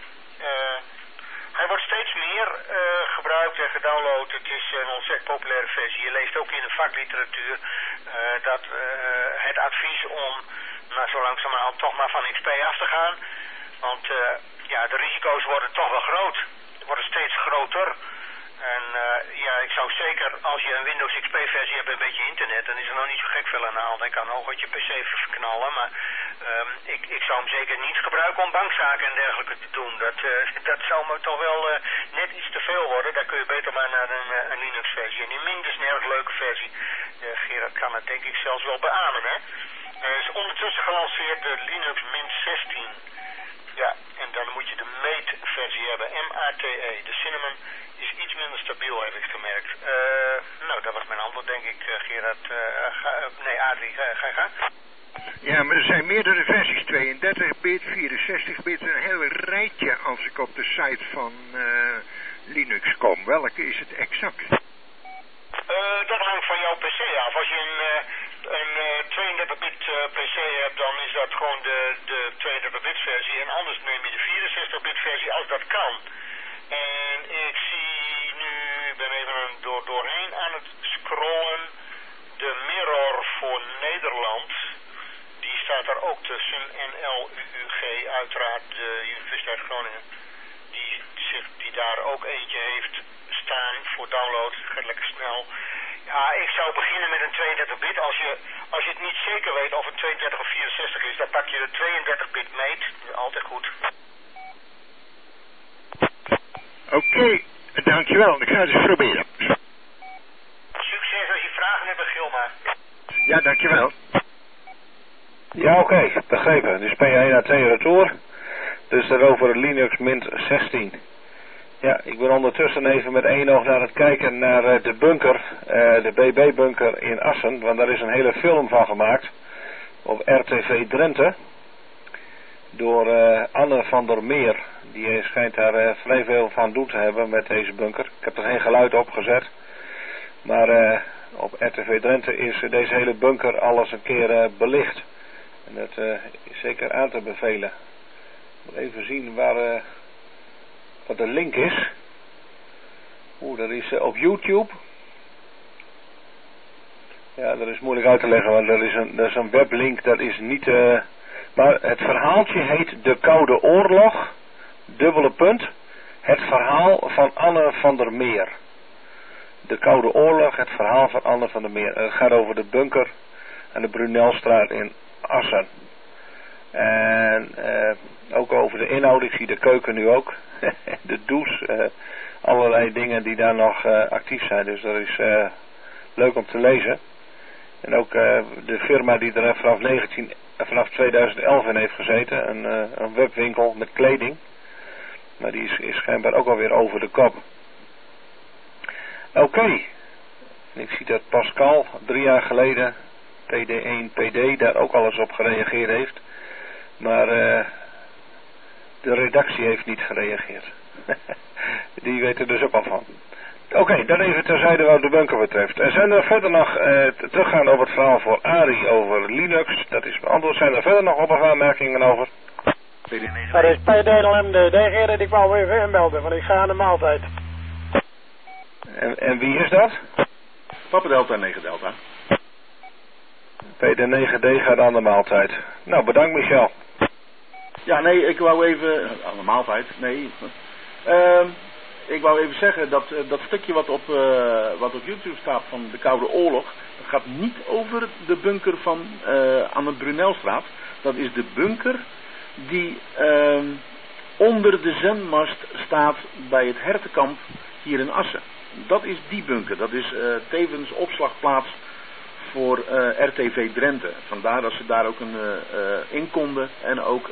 Hij wordt steeds meer gebruikt en gedownload. Het is een ontzettend populaire versie. Je leest ook in de vakliteratuur dat het advies om zo langzamerhand toch maar van XP af te gaan. Want de risico's worden toch wel groot. Worden steeds groter. En ik zou zeker, als je een Windows XP versie hebt en een beetje internet, dan is er nog niet zo gek veel aan de hand. Ik kan ook wat je PC verknallen, maar ik zou hem zeker niet gebruiken om bankzaken en dergelijke te doen. Dat zou me toch wel net iets te veel worden. Daar kun je beter maar naar een Linux versie. En die Mint is een erg leuke versie. Gerard kan het denk ik zelfs wel beamen, hè. Er is ondertussen gelanceerd de Linux Mint 16. Ja, en dan moet je de Mate versie hebben, M-A-T-E. De Cinnamon is iets minder stabiel, heb ik gemerkt. Dat was mijn antwoord, denk ik, Gerard. Adrie, ga je gaan? Ja, maar er zijn meerdere versies, 32-bit, 64-bit, een heel rijtje als ik op de site van Linux kom. Welke is het exact? Dat hangt van jouw PC af. Als je een 32-bit PC hebt, dan is dat gewoon de 32-bit versie. En anders neem je de 64-bit versie als dat kan. En ik zie nu, ik ben even doorheen aan het scrollen, de Mirror voor Nederland. Die staat daar ook tussen. NLUUG, uiteraard de Universiteit Groningen. Die daar ook eentje heeft staan voor download. Het gaat lekker snel. Ja, ik zou beginnen met een 32-bit. Als je het niet zeker weet of het 32 of 64 is, dan pak je de 32-bit Mate. Altijd goed. Oké, dankjewel. Ik ga het eens proberen. Succes als je vragen hebt, Gil maar. Ja, dankjewel. Ja, oké, begrepen. Dus PA1AT retour. Dus daarover Linux Mint 16. Ja, ik ben ondertussen even met één oog naar het kijken naar de bunker, de BB-bunker in Assen. Want daar is een hele film van gemaakt op RTV Drenthe. Door Anne van der Meer. Die schijnt daar vrij veel van doen te hebben met deze bunker. Ik heb er geen geluid op gezet. Maar op RTV Drenthe is deze hele bunker alles een keer belicht. En dat is zeker aan te bevelen. Moet even zien wat de link is. Dat is op YouTube. Ja, dat is moeilijk uit te leggen, want dat is een weblink, dat is niet... maar het verhaaltje heet De Koude Oorlog, _, het verhaal van Anne van der Meer. De Koude Oorlog, het verhaal van Anne van der Meer. Het gaat over de bunker aan de Brunelstraat in Assen. En ook over de inhoud, ik zie de keuken nu ook. De douche, allerlei dingen die daar nog actief zijn. Dus dat is leuk om te lezen. En ook de firma die er vanaf 2011 in heeft gezeten. Een webwinkel met kleding. Maar die is schijnbaar ook alweer over de kop. Oké. Ik zie dat Pascal 3 jaar geleden, PD1 PD, daar ook alles op gereageerd heeft. Maar de redactie heeft niet gereageerd. Die weet er dus ook al van. Oké, dan even terzijde wat de bunker betreft. En zijn er verder nog, teruggaan over het verhaal voor Arie over Linux, dat is beantwoord. Zijn er verder nog op aanmerkingen over? Dat is PD MD. Gerrit, ik wou even inmelden, want ik ga aan de maaltijd. En wie is dat? Papa Delta 9 Delta. PD9D gaat aan de maaltijd. Nou, bedankt Michel. Ja, nee, ik wou even... Aan de maaltijd? Nee. Ik wou even zeggen dat dat stukje wat op YouTube staat van de Koude Oorlog, dat gaat niet over de bunker van aan de Brunelstraat. Dat is de bunker die onder de zendmast staat bij het hertenkamp hier in Assen. Dat is die bunker. Dat is tevens opslagplaats voor RTV Drenthe. Vandaar dat ze daar ook in konden en ook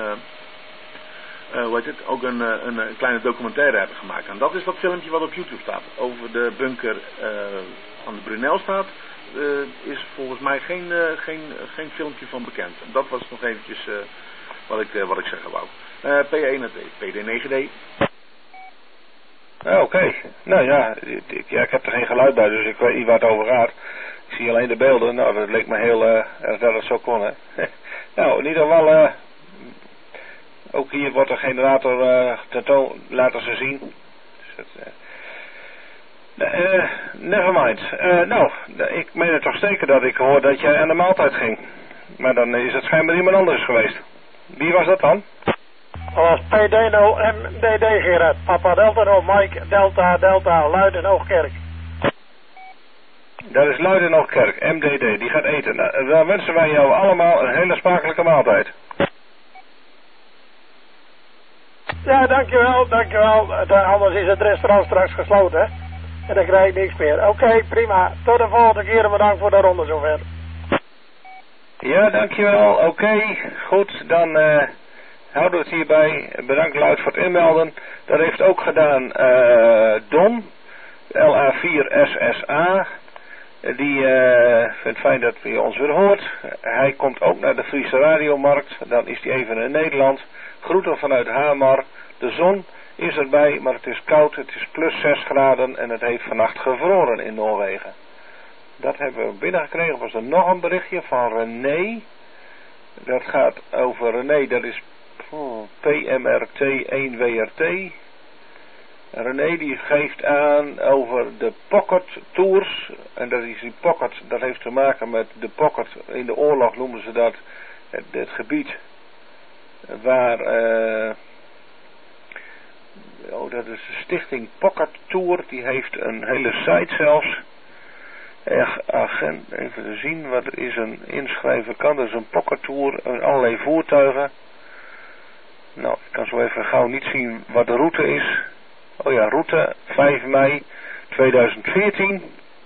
een kleine documentaire hebben gemaakt. En dat is dat filmpje wat op YouTube staat. Over de bunker aan de Brunelstraat is volgens mij geen filmpje van bekend. En dat was nog eventjes wat ik zeggen wou. P1D, PD9D. Oké. Nou ja, ik heb er geen geluid bij, dus ik weet niet waar het over gaat. Ik zie alleen de beelden. Nou, dat leek me heel erg dat het zo kon, hè. Nou, in ieder geval, ook hier wordt de generator laten ze zien. Dus nevermind. Nou, ik meen het toch steken dat ik hoor dat jij aan de maaltijd ging. Maar dan is het schijnbaar iemand anders geweest. Wie was dat dan? Dat was PD0 MDD Gerard. Papa Delta 0 Mike Delta Delta Luiden-Oogkerk. Dat is Luiden-Oogkerk, MDD, die gaat eten. Nou, dan wensen wij jou allemaal een hele smakelijke maaltijd. Ja, dankjewel. Anders is het restaurant straks gesloten, hè? En dan krijg ik niks meer. Oké, prima. Tot de volgende keer en bedankt voor de ronde zover. Ja, dankjewel. Oké, goed. Dan houden we het hierbij. Bedankt Luid voor het inmelden. Dat heeft ook gedaan Don, LA4SSA. Die vindt fijn dat u ons weer hoort. Hij komt ook naar de Friese Radiomarkt. Dan is hij even in Nederland. Groeten vanuit Hamar. De zon is erbij, maar het is koud. Het is plus 6 graden en het heeft vannacht gevroren in Noorwegen. Dat hebben we binnengekregen. Was er nog een berichtje van René. Dat gaat over René. Dat is PMRT1WRT. René die geeft aan over de Pocket Tours. En dat is die Pocket, dat heeft te maken met de Pocket. In de oorlog noemen ze dat het gebied waar dat is de stichting Pocket Tour. Die heeft een hele site zelfs. Agent, even te zien wat er is een inschrijven kan. Dat is een Pocket Tour, allerlei voertuigen. Nou, ik kan zo even gauw niet zien wat de route is. Oh ja, route 5 mei 2014.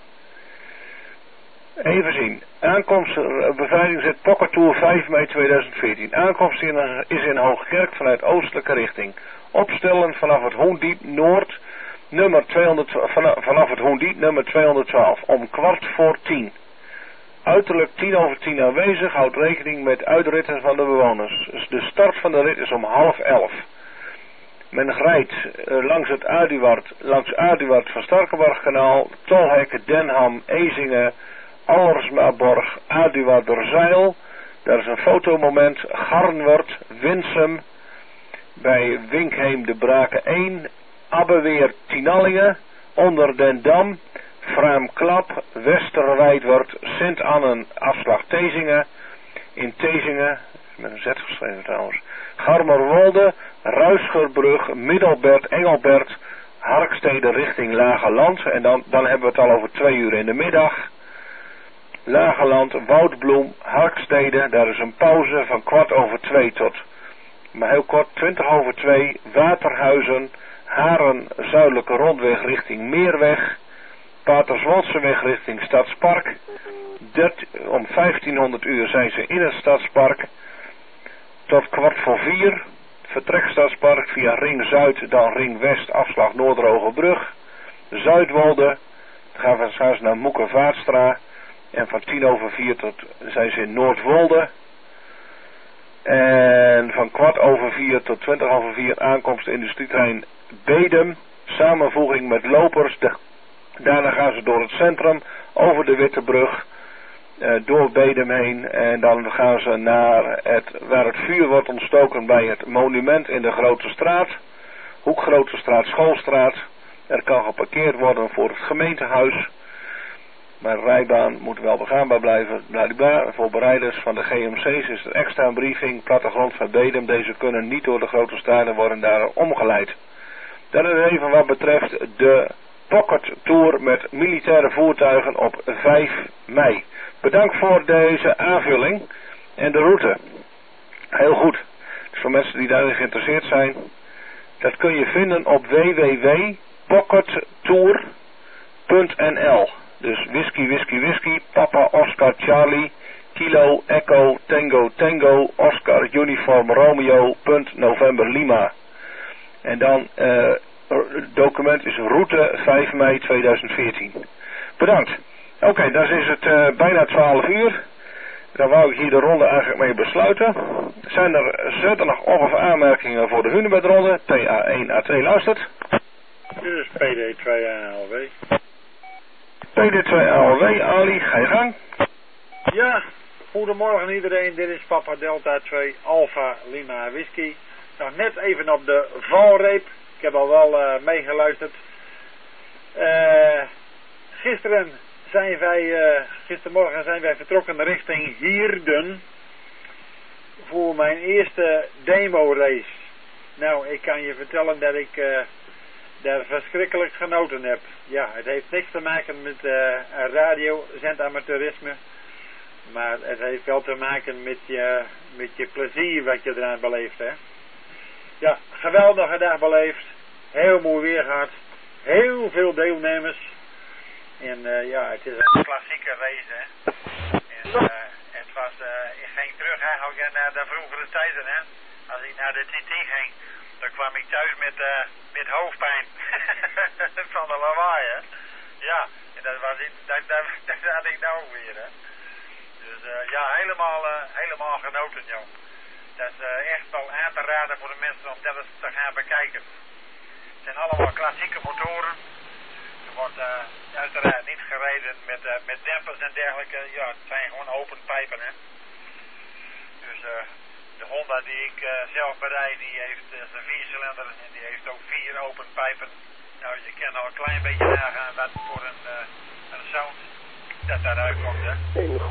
Even zien. Aankomst, beveiligingszet Pocket Tour 5 mei 2014. Aankomst is in Hoogkerk vanuit oostelijke richting. Opstellen vanaf het Hoendiep Noord, nummer 200, vanaf het Hoendiep nummer 212, om 9:15. Uiterlijk 10:10 aanwezig, houdt rekening met uitritten van de bewoners. Dus de start van de rit is om 10:30. Men rijdt langs Aduard van Starkenborgkanaal, Tolhek, Denham, Ezingen, Allersmaborg, Aduarderzeil. Daar is een fotomoment, Garnwerd, Winsum, bij Winkheem de Braken 1, Abbeweer Tinallingen, Onder den Dam, Fraamklap, Westerwijdwerd, Sint-Annen, afslag Tezingen, in Tezingen, met een Z geschreven trouwens, Garmerwolde, Ruischerbrug, Middelbert, Engelbert, Harkstede richting Lage Land. En dan hebben we het al over 2 uur in de middag. Lageland, Woudbloem, Harkstede. Daar is een pauze van 1:15 tot, maar heel kort, 2:20. Waterhuizen, Haren, Zuidelijke Rondweg richting Meerweg. Paterswoldseweg richting Stadspark. Om 1500 uur zijn ze in het Stadspark. Tot 3:15. Vertrek Stadspark via Ring Zuid, dan Ring West, afslag Noordrogebrug. Zuidwolde, dan gaan ze naar Moekenvaatstra. En van 10:04 tot zijn ze in Noordwolde. En van 4:15 tot 20:04 aankomst industrieterrein Bedum. Samenvoeging met lopers. Daarna gaan ze door het centrum, over de Wittebrug, door Bedum heen. En dan gaan ze naar waar het vuur wordt ontstoken bij het monument in de Grote Straat. Hoek Grote Straat, Schoolstraat. Er kan geparkeerd worden voor het gemeentehuis. Maar de rijbaan moet wel begaanbaar blijven. Bladibla. Voor bereiders van de GMC's is er extra briefing. Plattegrond van Bedum. Deze kunnen niet door de Grote Straat en worden daar omgeleid. Dan is even wat betreft de Pocket Tour met militaire voertuigen op 5 mei. Bedankt voor deze aanvulling en de route. Heel goed. Dus voor mensen die daarin geïnteresseerd zijn, dat kun je vinden op www.pockettour.nl. Dus whisky, Papa, Oscar, Charlie, Kilo, Echo, Tango, Oscar, Uniform, Romeo, November, Lima. En dan, het document is route 5 mei 2014. Bedankt. Oké, dan is het bijna 12 uur. Dan wou ik hier de ronde eigenlijk mee besluiten. Zijn er verder nog of aanmerkingen voor de Hunebedronde? PA1A2 luistert. Dit is PD2ALW. PD2ALW, Ali, ga je gang. Ja, goedemorgen iedereen. Dit is Papa Delta 2 Alpha Lima Whisky. Nou, net even op de valreep. Ik heb al wel meegeluisterd. Gistermorgen zijn wij vertrokken richting Hierden voor mijn eerste demo race. Nou, ik kan je vertellen dat ik daar verschrikkelijk genoten heb. Ja, het heeft niks te maken met radiozendamateurisme, maar het heeft wel te maken met je plezier wat je eraan beleeft, hè. Ja, geweldige dag beleefd, heel mooi weer gehad, heel veel deelnemers. En ja, het is een klassieke race, hè. En het was, ik ging terug eigenlijk naar de vroegere tijden, hè. Als ik naar de TT ging, dan kwam ik thuis met hoofdpijn van de lawaai, hè. Ja, en dat had ik nou ook weer, hè. Dus ja, helemaal genoten, joh. Dat is echt wel aan te raden voor de mensen om dat eens te gaan bekijken. Het zijn allemaal klassieke motoren. Er wordt uiteraard niet gereden met dempers en dergelijke. Ja, het zijn gewoon open pijpen, hè. Dus de Honda die ik zelf berijd, die heeft zijn 4-cilinder en die heeft ook 4 open pijpen. Nou, je kan al een klein beetje nagaan wat voor een sound dat daaruit komt, hè.